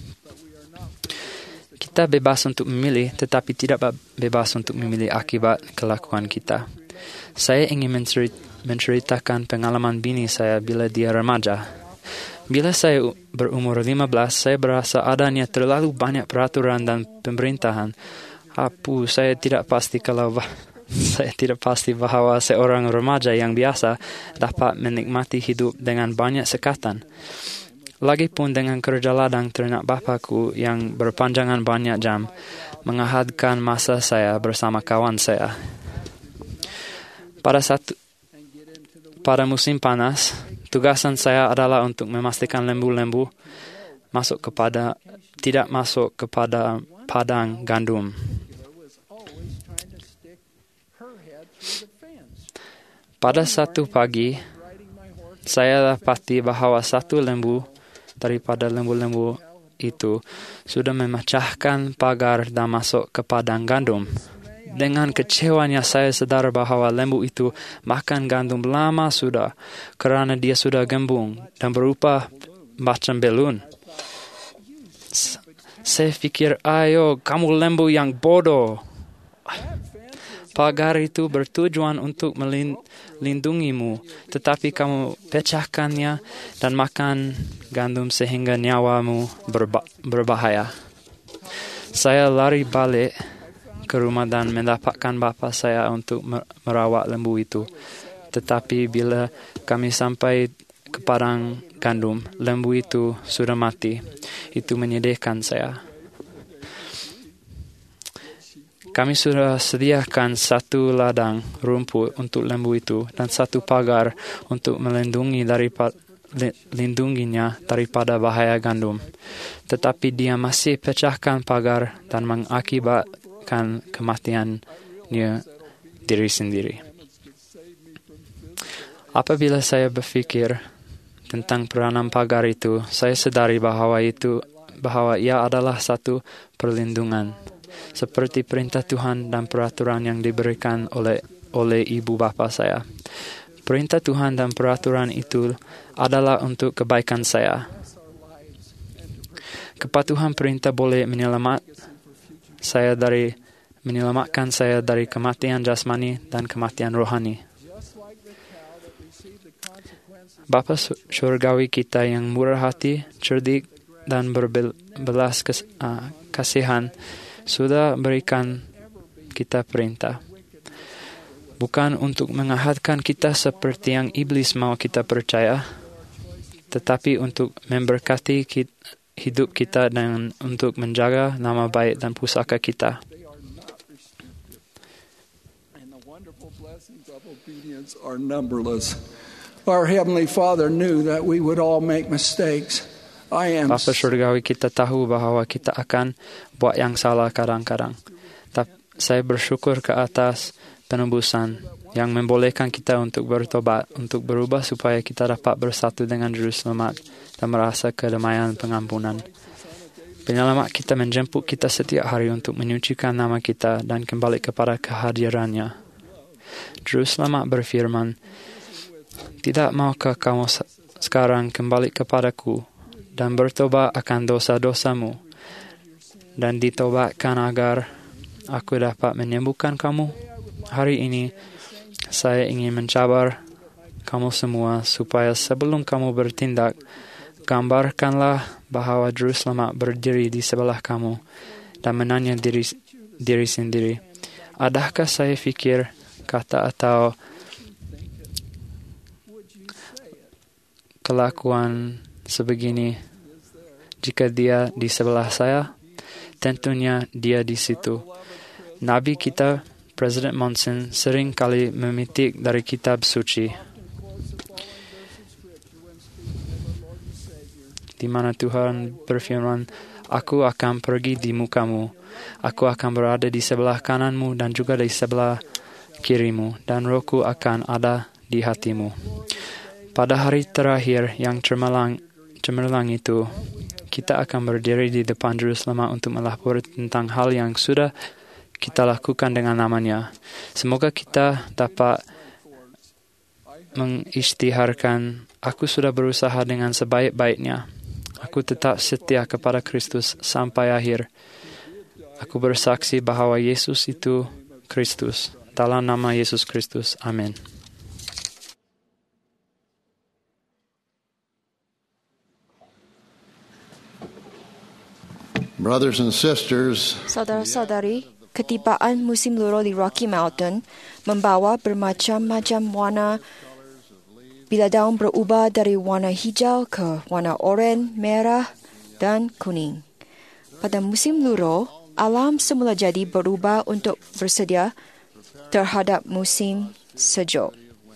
Kita bebas untuk memilih, tetapi tidak bebas untuk memilih akibat kelakuan kita. Saya ingin menceritakan pengalaman bini saya bila dia remaja. Bila saya berumur lima belas, saya berasa adanya terlalu banyak peraturan dan pemerintahan Apu, saya tidak pasti kalau bah- saya tidak pasti bahwa seorang remaja yang biasa dapat menikmati hidup dengan banyak sekatan. Lagipun dengan kerja ladang ternak bapakku yang berpanjangan banyak jam, menghabiskan masa saya bersama kawan saya. Pada satu pada musim panas, tugasan saya adalah untuk memastikan lembu-lembu masuk kepada tidak masuk kepada padang gandum. Pada satu pagi, saya dapati bahwa satu lembu daripada lembu-lembu itu sudah memecahkan pagar dan masuk ke padang gandum. Dengan kecewanya saya sadar bahwa lembu itu makan gandum lama sudah, kerana dia sudah gembung dan berupa macam belun. Saya fikir, ayo kamu lembu yang bodoh. Pagar itu bertujuan untuk melindungimu, tetapi kamu pecahkannya dan makan gandum sehingga nyawamu berba- berbahaya. Saya lari balik ke rumah dan mendapatkan bapa saya untuk merawat lembu itu. Tetapi bila kami sampai ke padang gandum, lembu itu sudah mati. Itu menyedihkan saya. Kami sudah sediakan satu ladang rumput untuk lembu itu dan satu pagar untuk melindungi daripada lindunginya daripada bahaya gandum. Tetapi dia masih pecahkan pagar dan mengakibatkan kematiannya diri sendiri. Apabila saya berfikir tentang peranan pagar itu, saya sadari bahwa itu bahwa ia adalah satu perlindungan, seperti perintah Tuhan dan peraturan yang diberikan oleh oleh ibu bapa saya. Perintah Tuhan dan peraturan itu adalah untuk kebaikan saya. Kepatuhan perintah boleh menyelamat saya dari menyelamatkan saya dari kematian jasmani dan kematian rohani. Bapa surgawi kita yang murah hati, cerdik dan berbelas kes, uh, kasihan sudah berikan kita perintah. Bukan untuk mengahadkan kita seperti yang iblis mau kita percaya, tetapi untuk memberkati kita, hidup kita dan untuk menjaga nama baik dan pusaka kita. And the wonderful blessings of obedience are numberless. Our Heavenly Father knew that we would all make mistakes. I am Bapa surgawi kita tahu bahwa kita akan buat yang salah kadang-kadang. Tapi saya bersyukur ke atas penebusan yang membolehkan kita untuk bertobat, untuk berubah supaya kita dapat bersatu dengan Juru Selamat dan merasa kedamaian pengampunan. Penyelamat kita menjemput kita setiap hari untuk menyucikan nama kita dan kembali kepada kehadirannya. Juru Selamat berfirman, "Tidak maukah kamu sekarang kembali kepadaku dan bertobat akan dosa-dosamu dan ditobatkan agar aku dapat menyembuhkan kamu? Hari ini saya ingin mencabar kamu semua supaya sebelum kamu bertindak, gambarkanlah bahwa Juru Selamat berdiri di sebelah kamu dan menanya diri, diri sendiri, adakah saya fikir, kata atau kelakuan sebegini jika dia di sebelah saya? Tentunya dia di situ." Nabi kita Presiden Monson sering kali memitik dari kitab suci, di mana Tuhan berfirman, "Aku akan pergi di mukamu, aku akan berada di sebelah kananmu dan juga di sebelah kirimu, dan rohku akan ada di hatimu." Pada hari terakhir yang cemerlang, cemerlang itu, kita akan berdiri di depan Juru Selamat untuk melapor tentang hal yang sudah kita lakukan dengan namanya. Semoga kita dapat mengisytiharkan, aku sudah berusaha dengan sebaik-baiknya. Aku tetap setia kepada Kristus sampai akhir. Aku bersaksi bahwa Yesus itu Kristus. Dalam nama Yesus Kristus. Amin. Brothers and sisters, Saudara-saudari, ketibaan musim luruh di Rocky Mountain membawa bermacam-macam warna bila daun berubah dari warna hijau ke warna oranye, merah dan kuning. Pada musim luruh, alam semula jadi berubah untuk bersedia terhadap musim sejuk.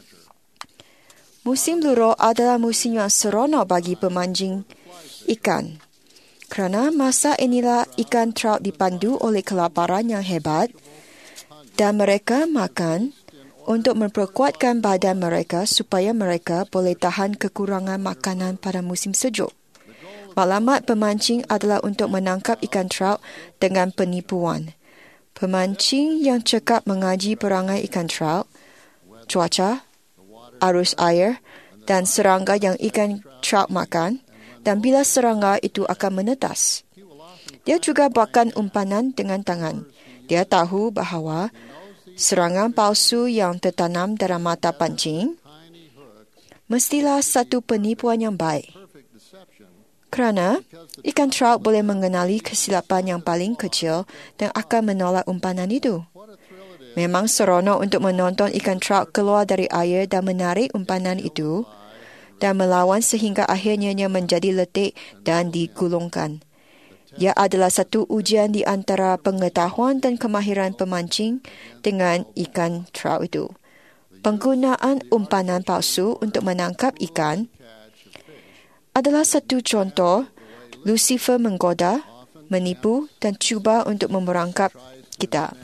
Musim luruh adalah musim yang seronok bagi pemancing ikan. Kerana masa inilah ikan trout dipandu oleh kelaparan yang hebat dan mereka makan untuk memperkuatkan badan mereka supaya mereka boleh tahan kekurangan makanan pada musim sejuk. Maklumat pemancing adalah untuk menangkap ikan trout dengan penipuan. Pemancing yang cekap mengaji perangai ikan trout, cuaca, arus air dan serangga yang ikan trout makan, dan bila serangga itu akan menetas. Dia juga buatkan umpanan dengan tangan. Dia tahu bahawa serangan palsu yang tertanam dalam mata pancing mestilah satu penipuan yang baik. Kerana ikan trout boleh mengenali kesilapan yang paling kecil dan akan menolak umpanan itu. Memang seronok untuk menonton ikan trout keluar dari air dan menarik umpanan itu dan melawan sehingga akhirnya ia menjadi letih dan digulungkan. Ia adalah satu ujian di antara pengetahuan dan kemahiran pemancing dengan ikan trout itu. Penggunaan umpanan palsu untuk menangkap ikan adalah satu contoh Lucifer menggoda, menipu dan cuba untuk memerangkap kita.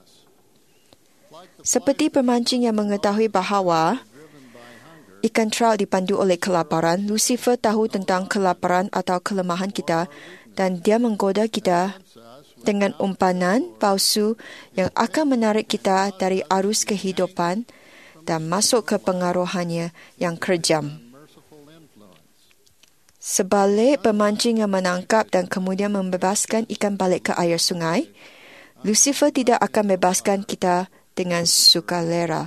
Seperti pemancing yang mengetahui bahawa ikan trout dipandu oleh kelaparan, Lucifer tahu tentang kelaparan atau kelemahan kita dan dia menggoda kita dengan umpanan palsu yang akan menarik kita dari arus kehidupan dan masuk ke pengaruhannya yang kejam. Sebalik pemancing yang menangkap dan kemudian membebaskan ikan balik ke air sungai, Lucifer tidak akan bebaskan kita dengan sukarela.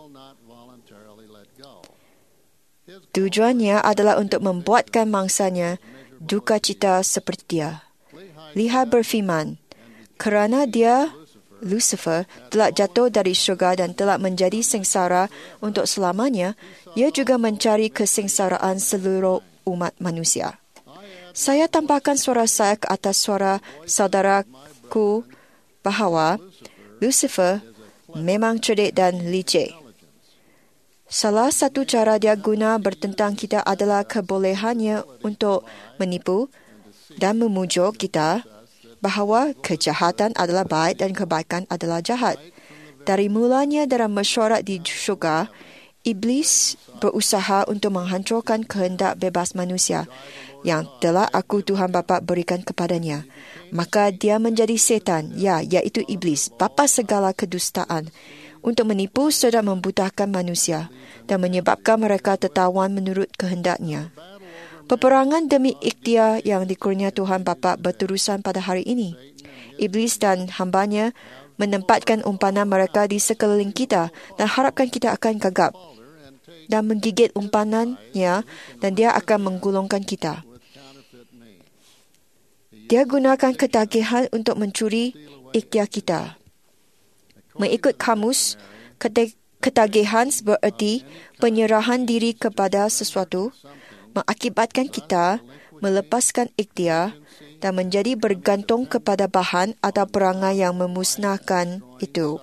Tujuannya adalah untuk membuatkan mangsanya duka cita seperti dia. Lihat berfirman, kerana dia, Lucifer, telah jatuh dari syurga dan telah menjadi sengsara untuk selamanya, ia juga mencari kesengsaraan seluruh umat manusia. Saya tambahkan suara saya ke atas suara saudaraku bahawa Lucifer memang cerdik dan licik. Salah satu cara dia guna bertentang kita adalah kebolehannya untuk menipu dan memujuk kita bahawa kejahatan adalah baik dan kebaikan adalah jahat. Dari mulanya dalam mesyuarat di syurga, Iblis berusaha untuk menghancurkan kehendak bebas manusia yang telah aku Tuhan Bapa berikan kepadanya. Maka dia menjadi setan, ya, iaitu Iblis, bapa segala kedustaan, untuk menipu serta membutahkan manusia dan menyebabkan mereka tertawan menurut kehendaknya. Peperangan demi ikhtiar yang dikurnia Tuhan Bapa berterusan pada hari ini. Iblis dan hambanya menempatkan umpanan mereka di sekeliling kita dan harapkan kita akan gagap dan menggigit umpanannya dan dia akan menggulungkan kita. Dia gunakan ketagihan untuk mencuri ikhtiar kita. Mengikut kamus, ketagihan bererti penyerahan diri kepada sesuatu, mengakibatkan kita melepaskan ikhtiar dan menjadi bergantung kepada bahan atau perangai yang memusnahkan itu.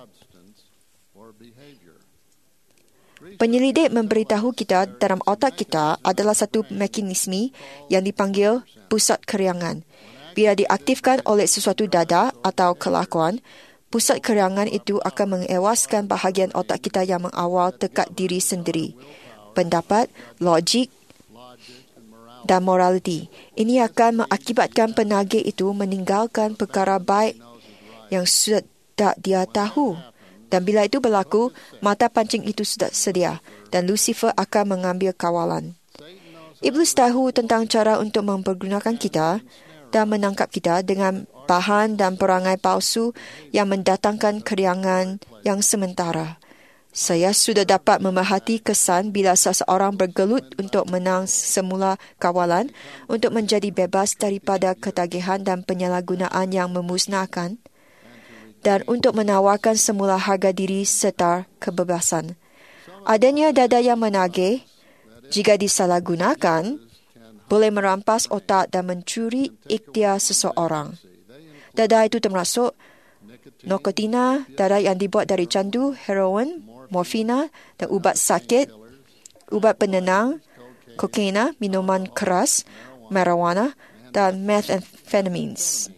Penyelidik memberitahu kita dalam otak kita adalah satu mekanisme yang dipanggil pusat keriangan. Bila diaktifkan oleh sesuatu dada atau kelakuan, pusat keriangan itu akan mengewaskan bahagian otak kita yang mengawal tekad diri sendiri, pendapat, logik dan moraliti. Ini akan mengakibatkan penagih itu meninggalkan perkara baik yang sudah dia tahu. Dan bila itu berlaku, mata pancing itu sudah sedia dan Lucifer akan mengambil kawalan. Iblis tahu tentang cara untuk mempergunakan kita dan menangkap kita dengan bahan dan perangai palsu yang mendatangkan keriangan yang sementara. Saya sudah dapat memerhati kesan bila seseorang bergelut untuk menang semula kawalan untuk menjadi bebas daripada ketagihan dan penyalahgunaan yang memusnahkan dan untuk menawarkan semula harga diri serta kebebasan. Adanya dada yang menagih, jika disalahgunakan, boleh merampas otak dan mencuri ikhtiar seseorang. Dada itu termasuk nikotina, dada yang dibuat dari candu, heroin, morfina dan ubat sakit, ubat penenang, kokaina, minuman keras, marijuana dan methamphetamines.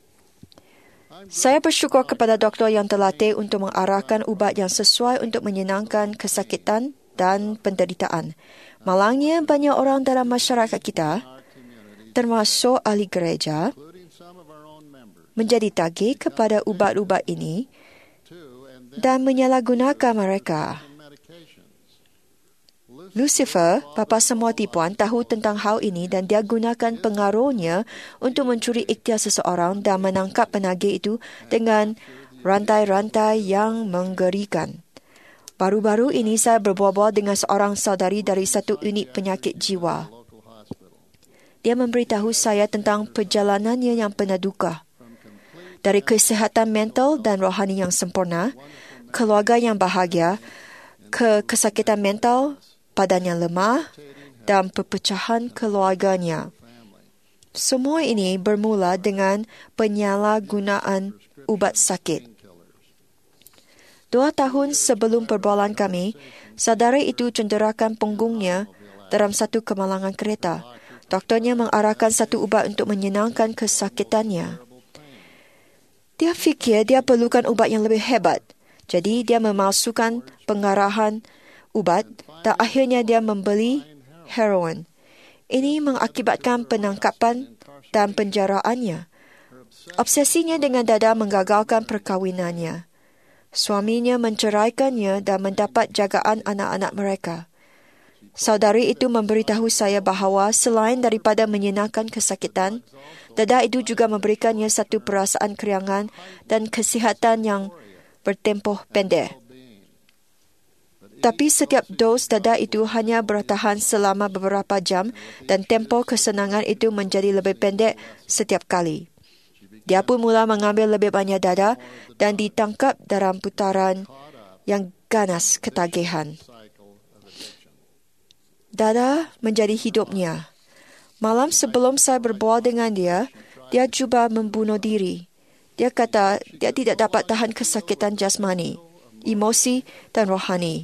Saya bersyukur kepada doktor yang terlatih untuk mengarahkan ubat yang sesuai untuk menyenangkan kesakitan dan penderitaan. Malangnya banyak orang dalam masyarakat kita, termasuk ahli gereja, menjadi tagih kepada ubat-ubat ini dan menyalahgunakan mereka. Lucifer, bapa semua tipuan, tahu tentang hal ini dan dia gunakan pengaruhnya untuk mencuri ikhtiar seseorang dan menangkap penagih itu dengan rantai-rantai yang menggerikan. Baru-baru ini saya berbual-bual dengan seorang saudari dari satu unit penyakit jiwa. Dia memberitahu saya tentang perjalanannya yang penuh duka. Dari kesihatan mental dan rohani yang sempurna, keluarga yang bahagia, ke kesakitan mental, badan yang lemah dan perpecahan keluarganya. Semua ini bermula dengan penyalahgunaan ubat sakit. Dua tahun sebelum perbualan kami, saudara itu cederakan punggungnya dalam satu kemalangan kereta. Doktornya mengarahkan satu ubat untuk menyenangkan kesakitannya. Dia fikir dia perlukan ubat yang lebih hebat. Jadi dia memalsukan pengarahan ubat dan akhirnya dia membeli heroin. Ini mengakibatkan penangkapan dan penjaraannya. Obsesinya dengan dada menggagalkan perkahwinannya. Suaminya menceraikannya dan mendapat jagaan anak-anak mereka. Saudari itu memberitahu saya bahawa selain daripada menyenangkan kesakitan, dada itu juga memberikannya satu perasaan keriangan dan kesihatan yang bertempoh pendek. Tapi setiap dos dada itu hanya bertahan selama beberapa jam dan tempoh kesenangan itu menjadi lebih pendek setiap kali. Dia pun mula mengambil lebih banyak dada dan ditangkap dalam putaran yang ganas ketagihan. Dada menjadi hidupnya. Malam sebelum saya berbual dengan dia, dia cuba membunuh diri. Dia kata dia tidak dapat tahan kesakitan jasmani, emosi dan rohani.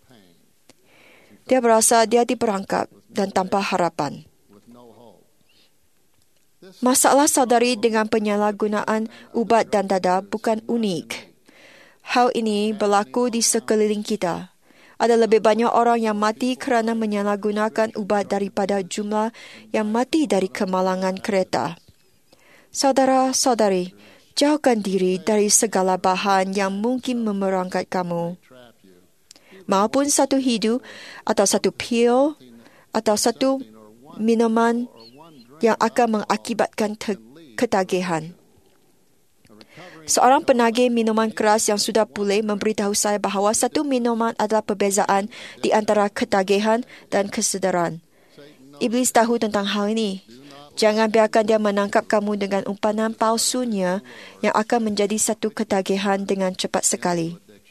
Dia berasa dia diperangkap dan tanpa harapan. Masalah saudari dengan penyalahgunaan ubat dan dada bukan unik. Hal ini berlaku di sekeliling kita. Ada lebih banyak orang yang mati kerana menyalahgunakan ubat daripada jumlah yang mati dari kemalangan kereta. Saudara-saudari, jauhkan diri dari segala bahan yang mungkin memerangkap kamu. Maupun satu hidu atau satu pil atau satu minuman yang akan mengakibatkan te- ketagihan. Seorang penagih minuman keras yang sudah pulih memberitahu saya bahawa satu minuman adalah perbezaan di antara ketagihan dan kesedaran. Iblis tahu tentang hal ini. Jangan biarkan dia menangkap kamu dengan umpanan palsunya yang akan menjadi satu ketagihan dengan cepat sekali.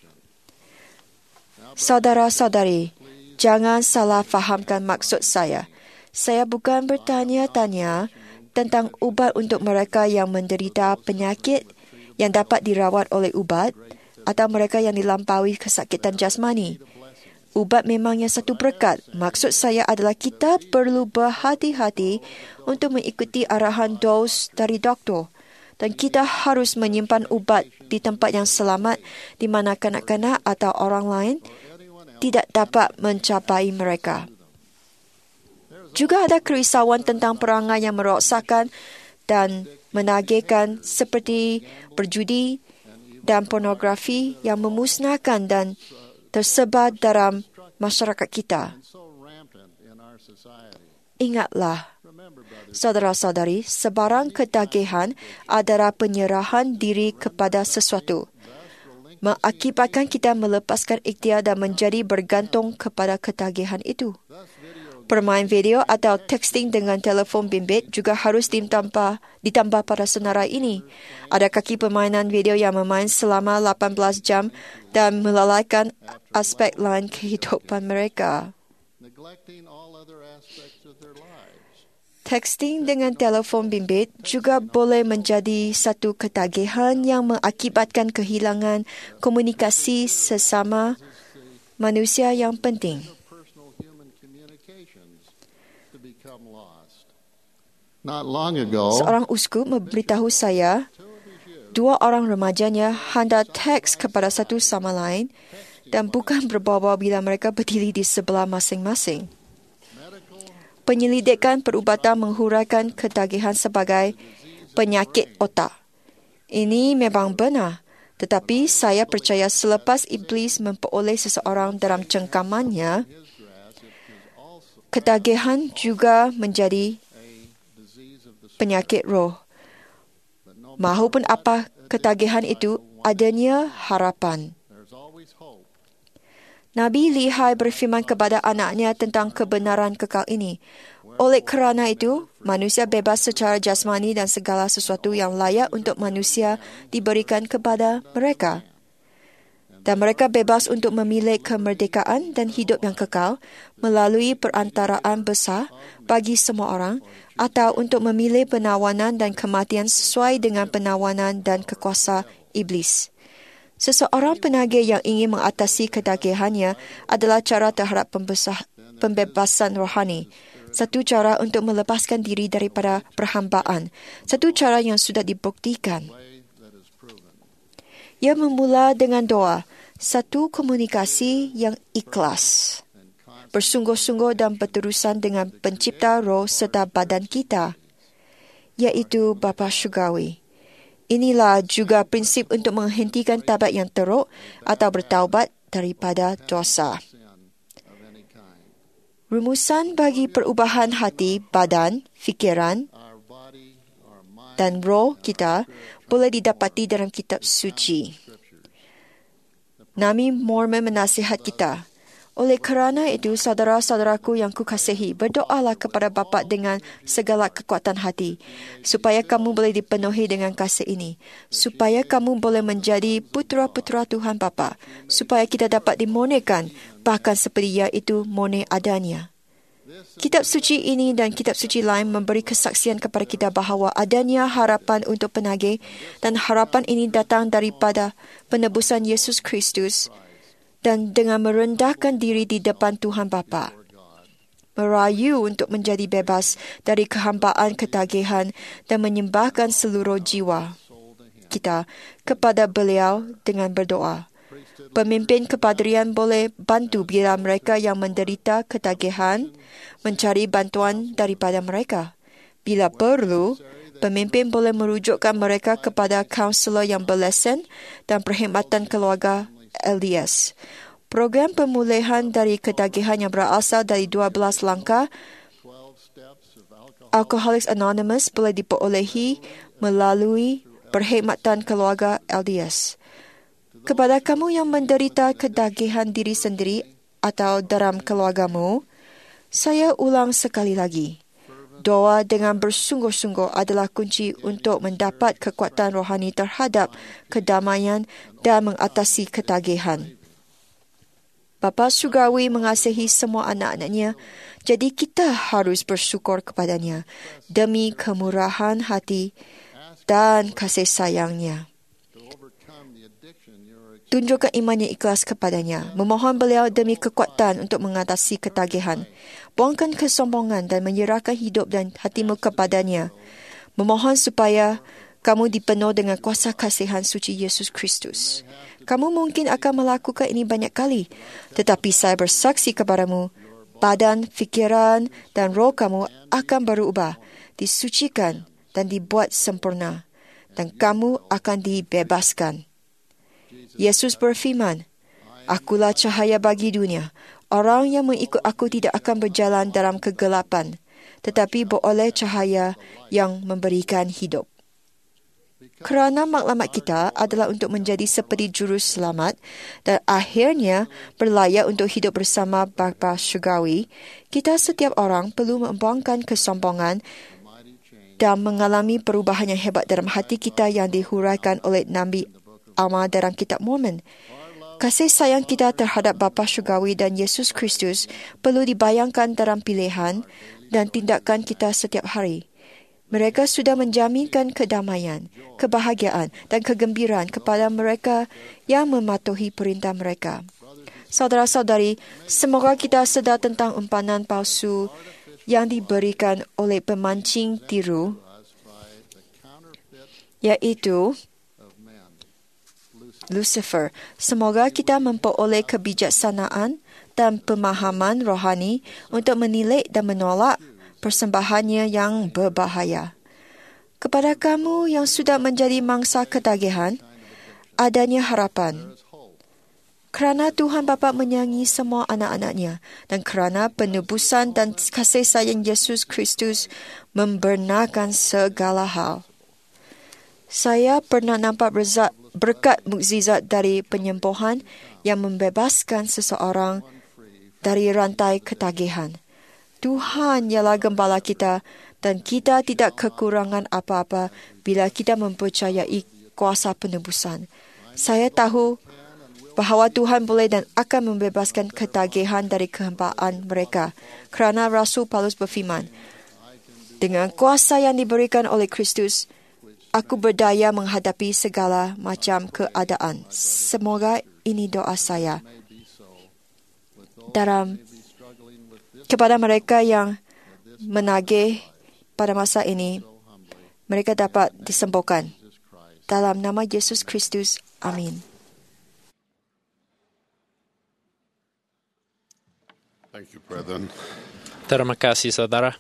Saudara-saudari, jangan salah fahamkan maksud saya. Saya bukan bertanya-tanya tentang ubat untuk mereka yang menderita penyakit yang dapat dirawat oleh ubat atau mereka yang dilampaui kesakitan jasmani. Ubat memangnya satu berkat. Maksud saya adalah kita perlu berhati-hati untuk mengikuti arahan dos dari doktor. Dan kita harus menyimpan ubat di tempat yang selamat di mana kanak-kanak atau orang lain tidak dapat mencapai mereka. Juga ada kerisauan tentang perangai yang merosakkan dan menagihkan seperti berjudi dan pornografi yang memusnahkan dan tersebar dalam masyarakat kita. Ingatlah, saudara-saudari, sebarang ketagihan adalah penyerahan diri kepada sesuatu. Mengakibatkan kita melepaskan ikhtiar dan menjadi bergantung kepada ketagihan itu. Permain video atau texting dengan telefon bimbit juga harus ditambah, ditambah pada senarai ini. Ada kaki permainan video yang memain selama lapan belas jam dan melalaikan aspek lain kehidupan mereka. Texting dengan telefon bimbit juga boleh menjadi satu ketagihan yang mengakibatkan kehilangan komunikasi sesama manusia yang penting. Seorang uskup memberitahu saya, dua orang remajanya hendak teks kepada satu sama lain dan bukan berbawa bila mereka berdiri di sebelah masing-masing. Penyelidikan perubatan menghuraikan ketagihan sebagai penyakit otak. Ini memang benar, tetapi saya percaya selepas iblis memperoleh seseorang dalam cengkamannya, ketagihan juga menjadi penyakit roh. Mahupun apa ketagihan itu, adanya harapan. Nabi Lihai berfirman kepada anaknya tentang kebenaran kekal ini. Oleh kerana itu, manusia bebas secara jasmani dan segala sesuatu yang layak untuk manusia diberikan kepada mereka. Dan mereka bebas untuk memilih kemerdekaan dan hidup yang kekal melalui perantaraan besar bagi semua orang atau untuk memilih penawanan dan kematian sesuai dengan penawanan dan kekuasaan iblis. Seseorang penagih yang ingin mengatasi ketagihannya adalah cara terhadap pembesar, pembebasan rohani. Satu cara untuk melepaskan diri daripada perhambaan. Satu cara yang sudah dibuktikan. Ia memula dengan doa. Satu komunikasi yang ikhlas. Bersungguh-sungguh dan berterusan dengan pencipta roh serta badan kita. Iaitu Bapa Syurgawi. Inilah juga prinsip untuk menghentikan tabat yang teruk atau bertaubat daripada dosa. Rumusan bagi perubahan hati, badan, fikiran dan roh kita boleh didapati dalam kitab suci. Nabi Mormon menasihat kita. Oleh kerana itu, saudara-saudaraku yang kukasihi, berdoalah kepada Bapa dengan segala kekuatan hati, supaya kamu boleh dipenuhi dengan kasih ini, supaya kamu boleh menjadi putera-putera Tuhan Bapa, supaya kita dapat dimurnikan, bahkan seperti ia itu murni adanya. Kitab suci ini dan kitab suci lain memberi kesaksian kepada kita bahawa adanya harapan untuk penagih dan harapan ini datang daripada penebusan Yesus Kristus dan dengan merendahkan diri di depan Tuhan Bapa. Merayu untuk menjadi bebas dari kehambaan ketagihan dan menyembahkan seluruh jiwa kita kepada beliau dengan berdoa. Pemimpin kepadrian boleh bantu bila mereka yang menderita ketagihan mencari bantuan daripada mereka. Bila perlu, pemimpin boleh merujukkan mereka kepada kaunselor yang berlesen dan perkhidmatan keluarga L D S. Program pemulihan dari ketagihan yang berasal dari dua belas langkah Alcoholics Anonymous boleh diperolehi melalui perkhidmatan keluarga L D S. Kepada kamu yang menderita ketagihan diri sendiri atau dalam keluargamu, saya ulang sekali lagi. Doa dengan bersungguh-sungguh adalah kunci untuk mendapat kekuatan rohani terhadap kedamaian dan mengatasi ketagihan. Bapa Syurgawi mengasihi semua anak-anaknya, jadi kita harus bersyukur kepadanya demi kemurahan hati dan kasih sayangnya. Tunjukkan iman yang ikhlas kepadanya. Memohon beliau demi kekuatan untuk mengatasi ketagihan. Buangkan kesombongan dan menyerahkan hidup dan hatimu kepadanya. Memohon supaya kamu dipenuh dengan kuasa kasihan suci Yesus Kristus. Kamu mungkin akan melakukan ini banyak kali. Tetapi saya bersaksi kepadamu, badan, fikiran dan roh kamu akan berubah, disucikan dan dibuat sempurna. Dan kamu akan dibebaskan. Yesus berfirman, Akulah cahaya bagi dunia. Orang yang mengikut aku tidak akan berjalan dalam kegelapan, tetapi beroleh cahaya yang memberikan hidup. Kerana maklumat kita adalah untuk menjadi seperti juru selamat dan akhirnya berlayak untuk hidup bersama Bapa Syurgawi, kita setiap orang perlu membuangkan kesombongan dan mengalami perubahan yang hebat dalam hati kita yang dihuraikan oleh Nabi Amal dalam kitab Mormon. Kasih sayang kita terhadap Bapa Syurgawi dan Yesus Kristus perlu dibayangkan dalam pilihan dan tindakan kita setiap hari. Mereka sudah menjaminkan kedamaian, kebahagiaan dan kegembiraan kepada mereka yang mematuhi perintah mereka. Saudara-saudari, semoga kita sedar tentang umpanan palsu yang diberikan oleh pemancing tiru, iaitu Lucifer. Semoga kita memperoleh kebijaksanaan dan pemahaman rohani untuk menilai dan menolak persembahannya yang berbahaya. Kepada kamu yang sudah menjadi mangsa ketagihan, adanya harapan. Kerana Tuhan Bapa menyayangi semua anak-anaknya dan kerana penebusan dan kasih sayang Yesus Kristus membenarkan segala hal. Saya pernah nampak berzat, berkat mukjizat dari penyembuhan yang membebaskan seseorang dari rantai ketagihan. Tuhan ialah gembala kita dan kita tidak kekurangan apa-apa bila kita mempercayai kuasa penebusan. Saya tahu bahawa Tuhan boleh dan akan membebaskan ketagihan dari kehempaan mereka kerana Rasul Paulus berfirman, dengan kuasa yang diberikan oleh Kristus, aku berdaya menghadapi segala macam keadaan. Semoga ini doa saya. Dalam kepada mereka yang menagih pada masa ini, mereka dapat disembuhkan. Dalam nama Yesus Kristus, amin. Thank you, brethren. Terima kasih, saudara.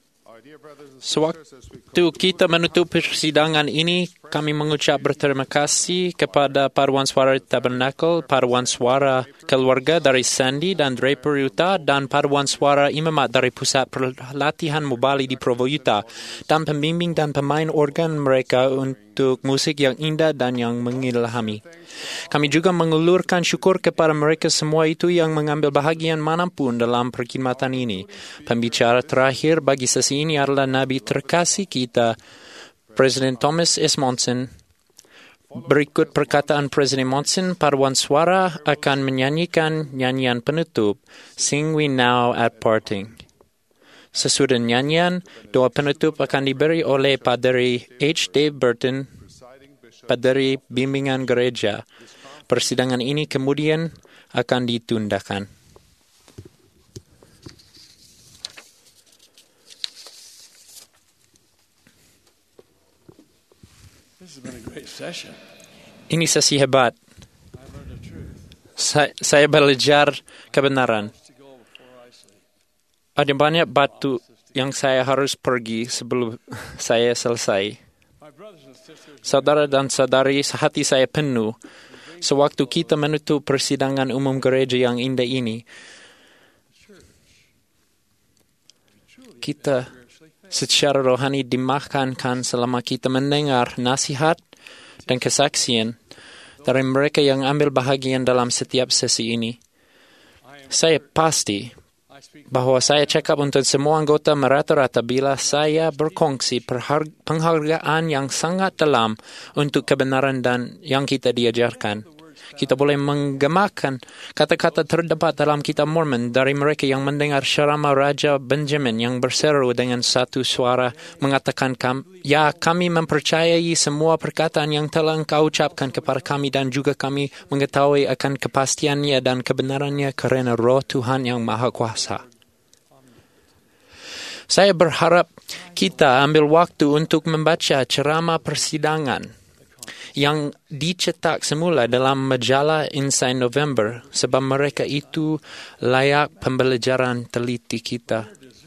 Sewaktu kita menutup persidangan ini, kami mengucap berterima kasih kepada Paduan Suara Tabernakel, Paduan Suara Keluarga dari Sandy dan Draper, Utah, dan Paduan Suara Imamat dari Pusat Pelatihan Mubali di Provo, Utah, dan pembimbing dan pemain organ mereka untuk musik yang indah dan yang mengilhami. Kami juga mengulurkan syukur kepada mereka semua itu yang mengambil bahagian manapun dalam perkhidmatan ini. Pembicara terakhir bagi sesi ini adalah Nabi terkasih kita, Presiden Thomas S. Monson. Berikut perkataan Presiden Monson, Paduan Suara akan menyanyikan nyanyian penutup, Sing We Now at Parting. Sesudah nyanyian, doa penutup akan diberi oleh Padri H. Dave Burton, Padri Bimbingan Gereja. Persidangan ini kemudian akan ditundakan. Ini sesi hebat. Saya, saya belajar kebenaran. Ada banyak batu yang saya harus pergi sebelum saya selesai. Saudara dan saudari, hati saya penuh sewaktu kita menutup persidangan umum gereja yang indah ini. Kita secara rohani dimakankan selama kita mendengar nasihat dan kesaksian dari mereka yang ambil bahagian dalam setiap sesi ini. Saya pasti bahwa saya cakap untuk semua anggota merata-rata bila saya berkongsi penghargaan yang sangat dalam untuk kebenaran dan yang kita diajarkan. Kita boleh menggemakan kata-kata terdapat dalam kitab Mormon dari mereka yang mendengar ceramah Raja Benjamin yang berseru dengan satu suara mengatakan, ya, kami mempercayai semua perkataan yang telah engkau ucapkan kepada kami dan juga kami mengetahui akan kepastiannya dan kebenarannya kerana Roh Tuhan yang Maha Kuasa. Saya berharap kita ambil waktu untuk membaca ceramah persidangan yang dicetak semula dalam majalah Insight November sebab mereka itu layak pembelajaran teliti kita.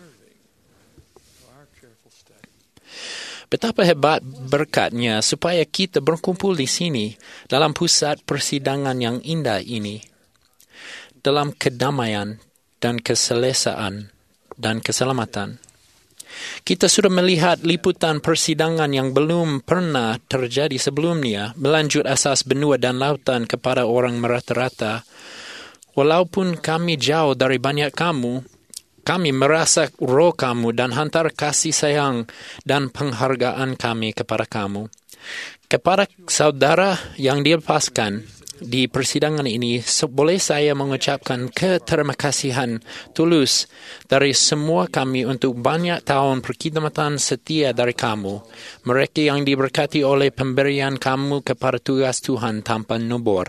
Betapa hebat berkatnya supaya kita berkumpul di sini dalam pusat persidangan yang indah ini, dalam kedamaian dan keselesaan dan keselamatan. Kita sudah melihat liputan persidangan yang belum pernah terjadi sebelumnya, melanjut asas benua dan lautan kepada orang merata-rata. Walaupun kami jauh dari banyak kamu, kami merasa roh kamu dan hantar kasih sayang dan penghargaan kami kepada kamu. Kepada saudara yang dilepaskan di persidangan ini, boleh saya mengucapkan ketermakasihan tulus dari semua kami untuk banyak tahun perkhidmatan setia dari kamu, mereka yang diberkati oleh pemberian kamu kepada tugas Tuhan tanpa nombor.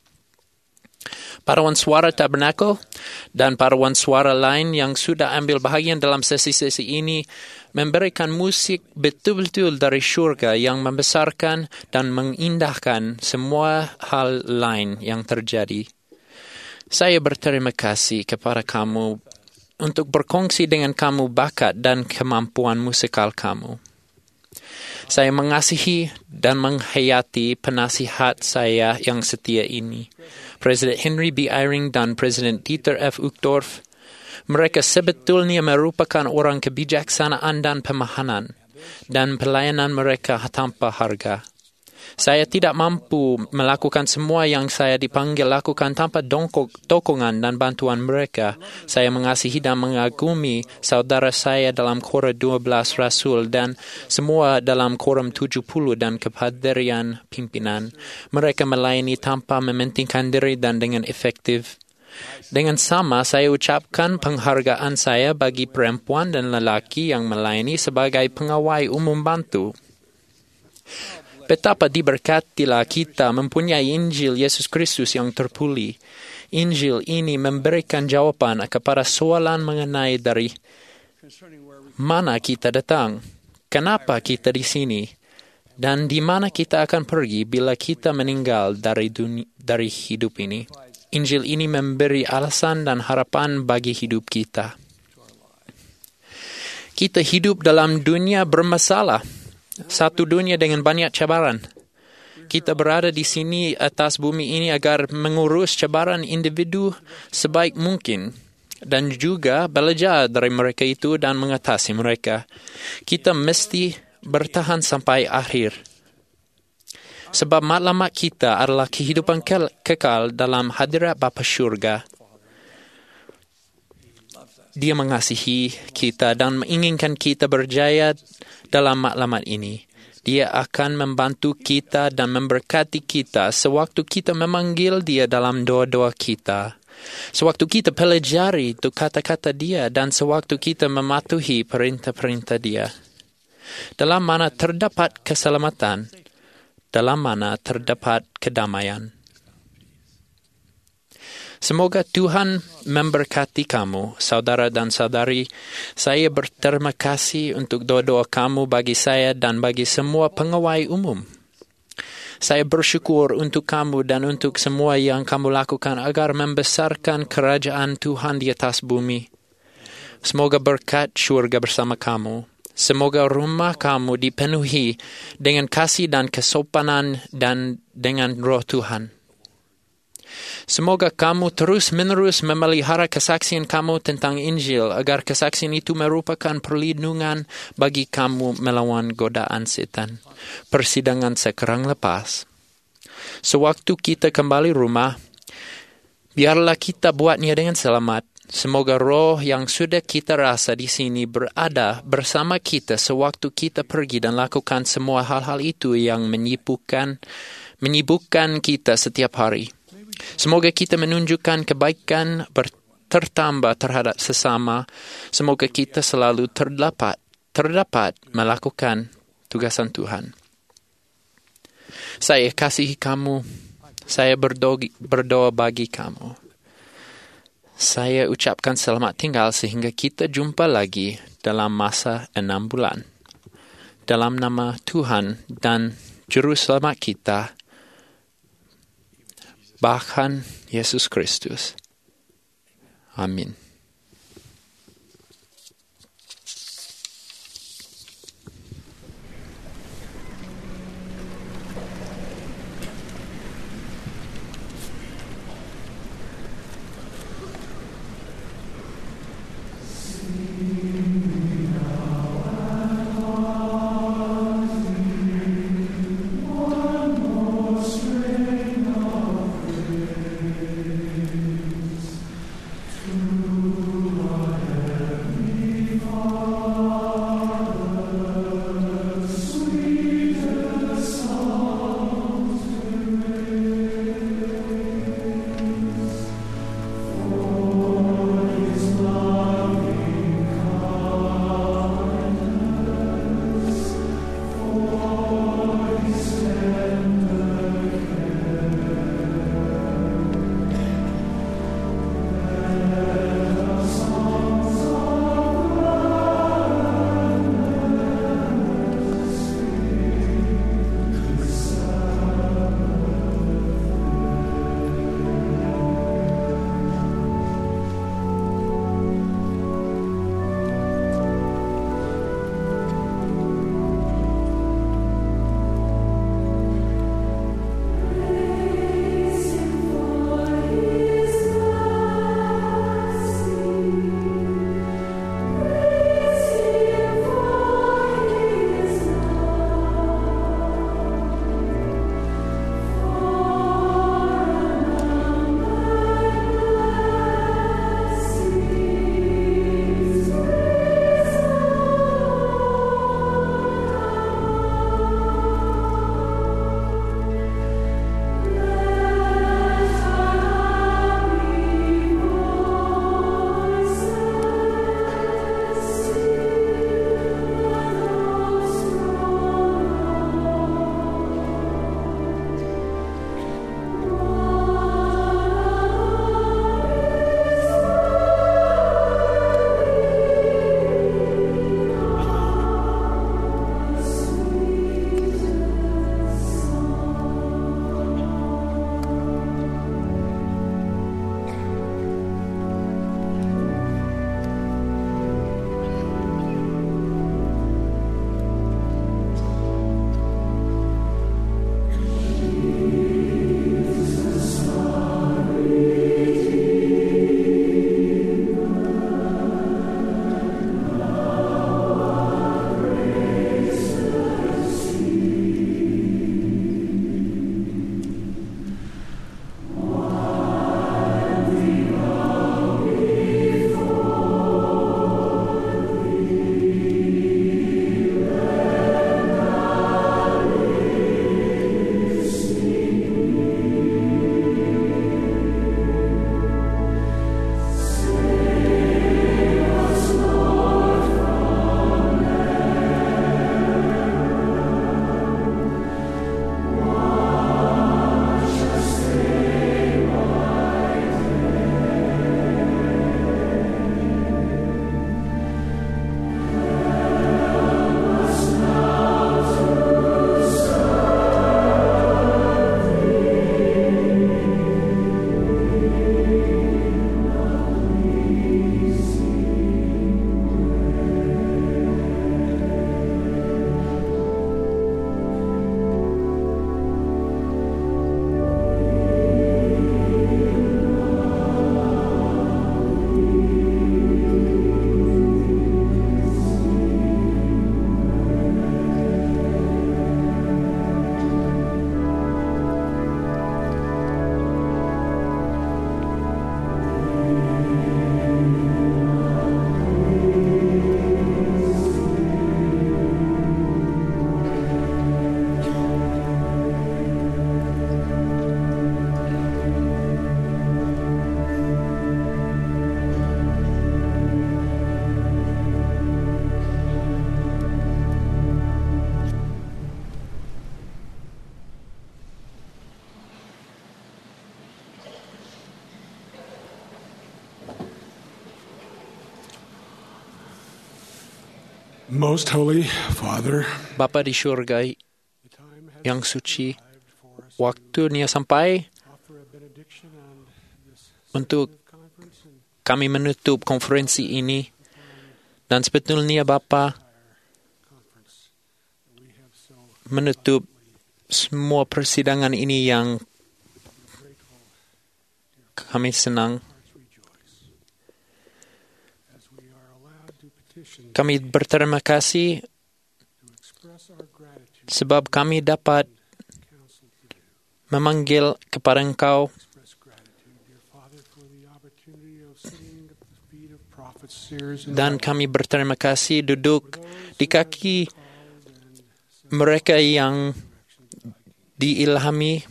Paduan suara Tabernakel dan paduan suara lain yang sudah ambil bahagian dalam sesi-sesi ini memberikan musik betul-betul dari syurga yang membesarkan dan mengindahkan semua hal lain yang terjadi. Saya berterima kasih kepada kamu untuk berkongsi dengan kamu bakat dan kemampuan musikal kamu. Saya mengasihi dan menghayati penasihat saya yang setia ini, Presiden Henry B. Eyring dan Presiden Dieter F. Uchtdorf. Mereka sebetulnya merupakan orang kebijaksanaan dan pemahaman, dan pelayanan mereka tanpa harga. Saya tidak mampu melakukan semua yang saya dipanggil lakukan tanpa dokongan dan bantuan mereka. Saya mengasihi dan mengagumi saudara saya dalam Koram dua belas Rasul dan semua dalam Koram tujuh puluh dan kepaderian pimpinan. Mereka melayani tanpa mementingkan diri dan dengan efektif. Dengan sama, saya ucapkan penghargaan saya bagi perempuan dan lelaki yang melayani sebagai pengawal umum bantu. Betapa diberkatilah kita mempunyai Injil Yesus Kristus yang terpulih. Injil ini memberikan jawaban kepada soalan mengenai dari mana kita datang, kenapa kita di sini, dan di mana kita akan pergi bila kita meninggal dari dunia, dari hidup ini. Injil ini memberi alasan dan harapan bagi hidup kita. Kita hidup dalam dunia bermasalah. Satu dunia dengan banyak cabaran. Kita berada di sini atas bumi ini agar mengurus cabaran individu sebaik mungkin dan juga belajar dari mereka itu dan mengatasi mereka. Kita mesti bertahan sampai akhir. Sebab matlamat kita adalah kehidupan kekal dalam hadirat Bapa Syurga. Dia mengasihi kita dan menginginkan kita berjaya dalam matlamat ini. Dia akan membantu kita dan memberkati kita sewaktu kita memanggil Dia dalam doa-doa kita. Sewaktu kita pelajari itu kata-kata Dia dan sewaktu kita mematuhi perintah-perintah Dia. Dalam mana terdapat keselamatan, dalam mana terdapat kedamaian. Semoga Tuhan memberkati kamu, saudara dan saudari. Saya berterima kasih untuk doa-doa kamu bagi saya dan bagi semua pengawal umum. Saya bersyukur untuk kamu dan untuk semua yang kamu lakukan agar membesarkan kerajaan Tuhan di atas bumi. Semoga berkat syurga bersama kamu. Semoga rumah kamu dipenuhi dengan kasih dan kesopanan dan dengan roh Tuhan. Semoga kamu terus-menerus memelihara kesaksian kamu tentang Injil agar kesaksian itu merupakan perlindungan bagi kamu melawan godaan setan. Persidangan sekarang lepas. Sewaktu kita kembali rumah, biarlah kita buatnya dengan selamat. Semoga roh yang sudah kita rasa di sini berada bersama kita sewaktu kita pergi dan lakukan semua hal-hal itu yang menyibukkan, menyibukkan kita setiap hari. Semoga kita menunjukkan kebaikan bertambah terhadap sesama. Semoga kita selalu terdapat, terdapat melakukan tugasan Tuhan. Saya kasihi kamu. Saya berdoa, berdoa bagi kamu. Saya ucapkan selamat tinggal sehingga kita jumpa lagi dalam masa enam bulan. Dalam nama Tuhan dan Juru Selamat kita, bahkan Yesus Kristus. Amin. Sing now. Most Holy Father, Bapa di surga yang suci, waktunya sampai untuk kami menutup konferensi ini. Dan sebetulnya Bapa menutup semua persidangan ini yang kami senang. Kami berterima kasih sebab kami dapat memanggil kepada Engkau dan kami berterima kasih duduk di kaki mereka yang diilhami,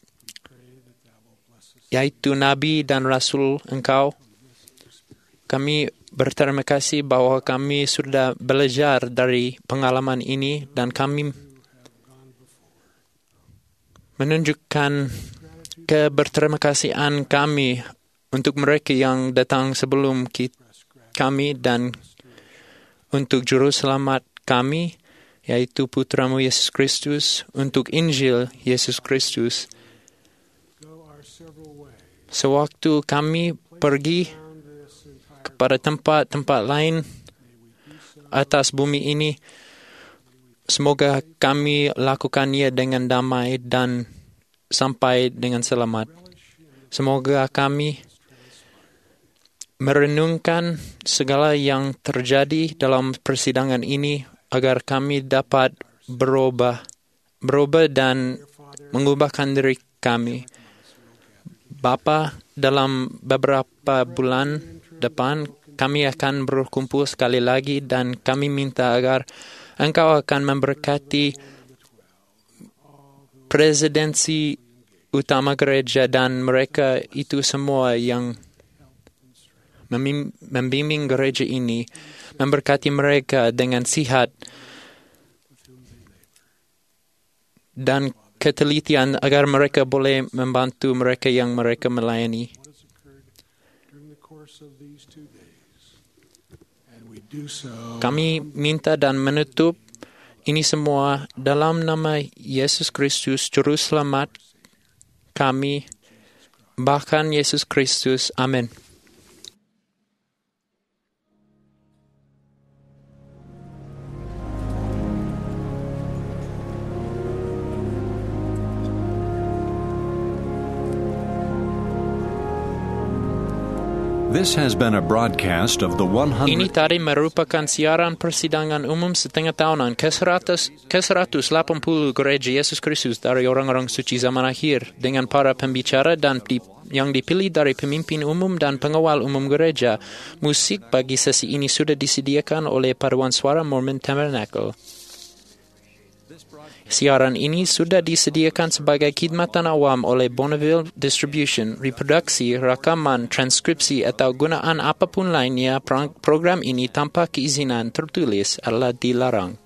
yaitu Nabi dan Rasul Engkau. Kami berterima kasih bahwa kami sudah belajar dari pengalaman ini dan kami menunjukkan keberterima-kasihan kami untuk mereka yang datang sebelum kami dan untuk Juru Selamat kami, yaitu Putramu Yesus Kristus, untuk Injil Yesus Kristus. Sewaktu kami pergi kepada tempat-tempat lain atas bumi ini, semoga kami lakukannya dengan damai dan sampai dengan selamat. Semoga kami merenungkan segala yang terjadi dalam persidangan ini agar kami dapat berubah, berubah dan mengubahkan diri kami. Bapa, dalam beberapa bulan depan kami akan berkumpul sekali lagi dan kami minta agar Engkau akan memberkati presidensi utama gereja dan mereka itu semua yang membimbing gereja ini, memberkati mereka dengan sihat dan ketelitian agar mereka boleh membantu mereka yang mereka melayani. Kami minta dan menutup ini semua dalam nama Yesus Kristus, Juru Selamat kami, bahkan Yesus Kristus. Amin. This has been a broadcast of the one hundred... Ini tadi merupakan siaran persidangan umum setengah tahunan ke seratus delapan puluh Gereja Yesus Kristus dari orang-orang suci zaman akhir dengan para pembicara dan di, yang dipilih dari pemimpin umum dan pengawal umum gereja. Musik bagi sesi ini sudah disediakan oleh Paduan Suara Mormon Tabernacle. Siaran ini sudah disediakan sebagai khidmatan awam oleh Bonneville Distribution. Reproduksi, rekaman, transkripsi atau gunaan apapun lainnya program ini tanpa keizinan tertulis adalah dilarang.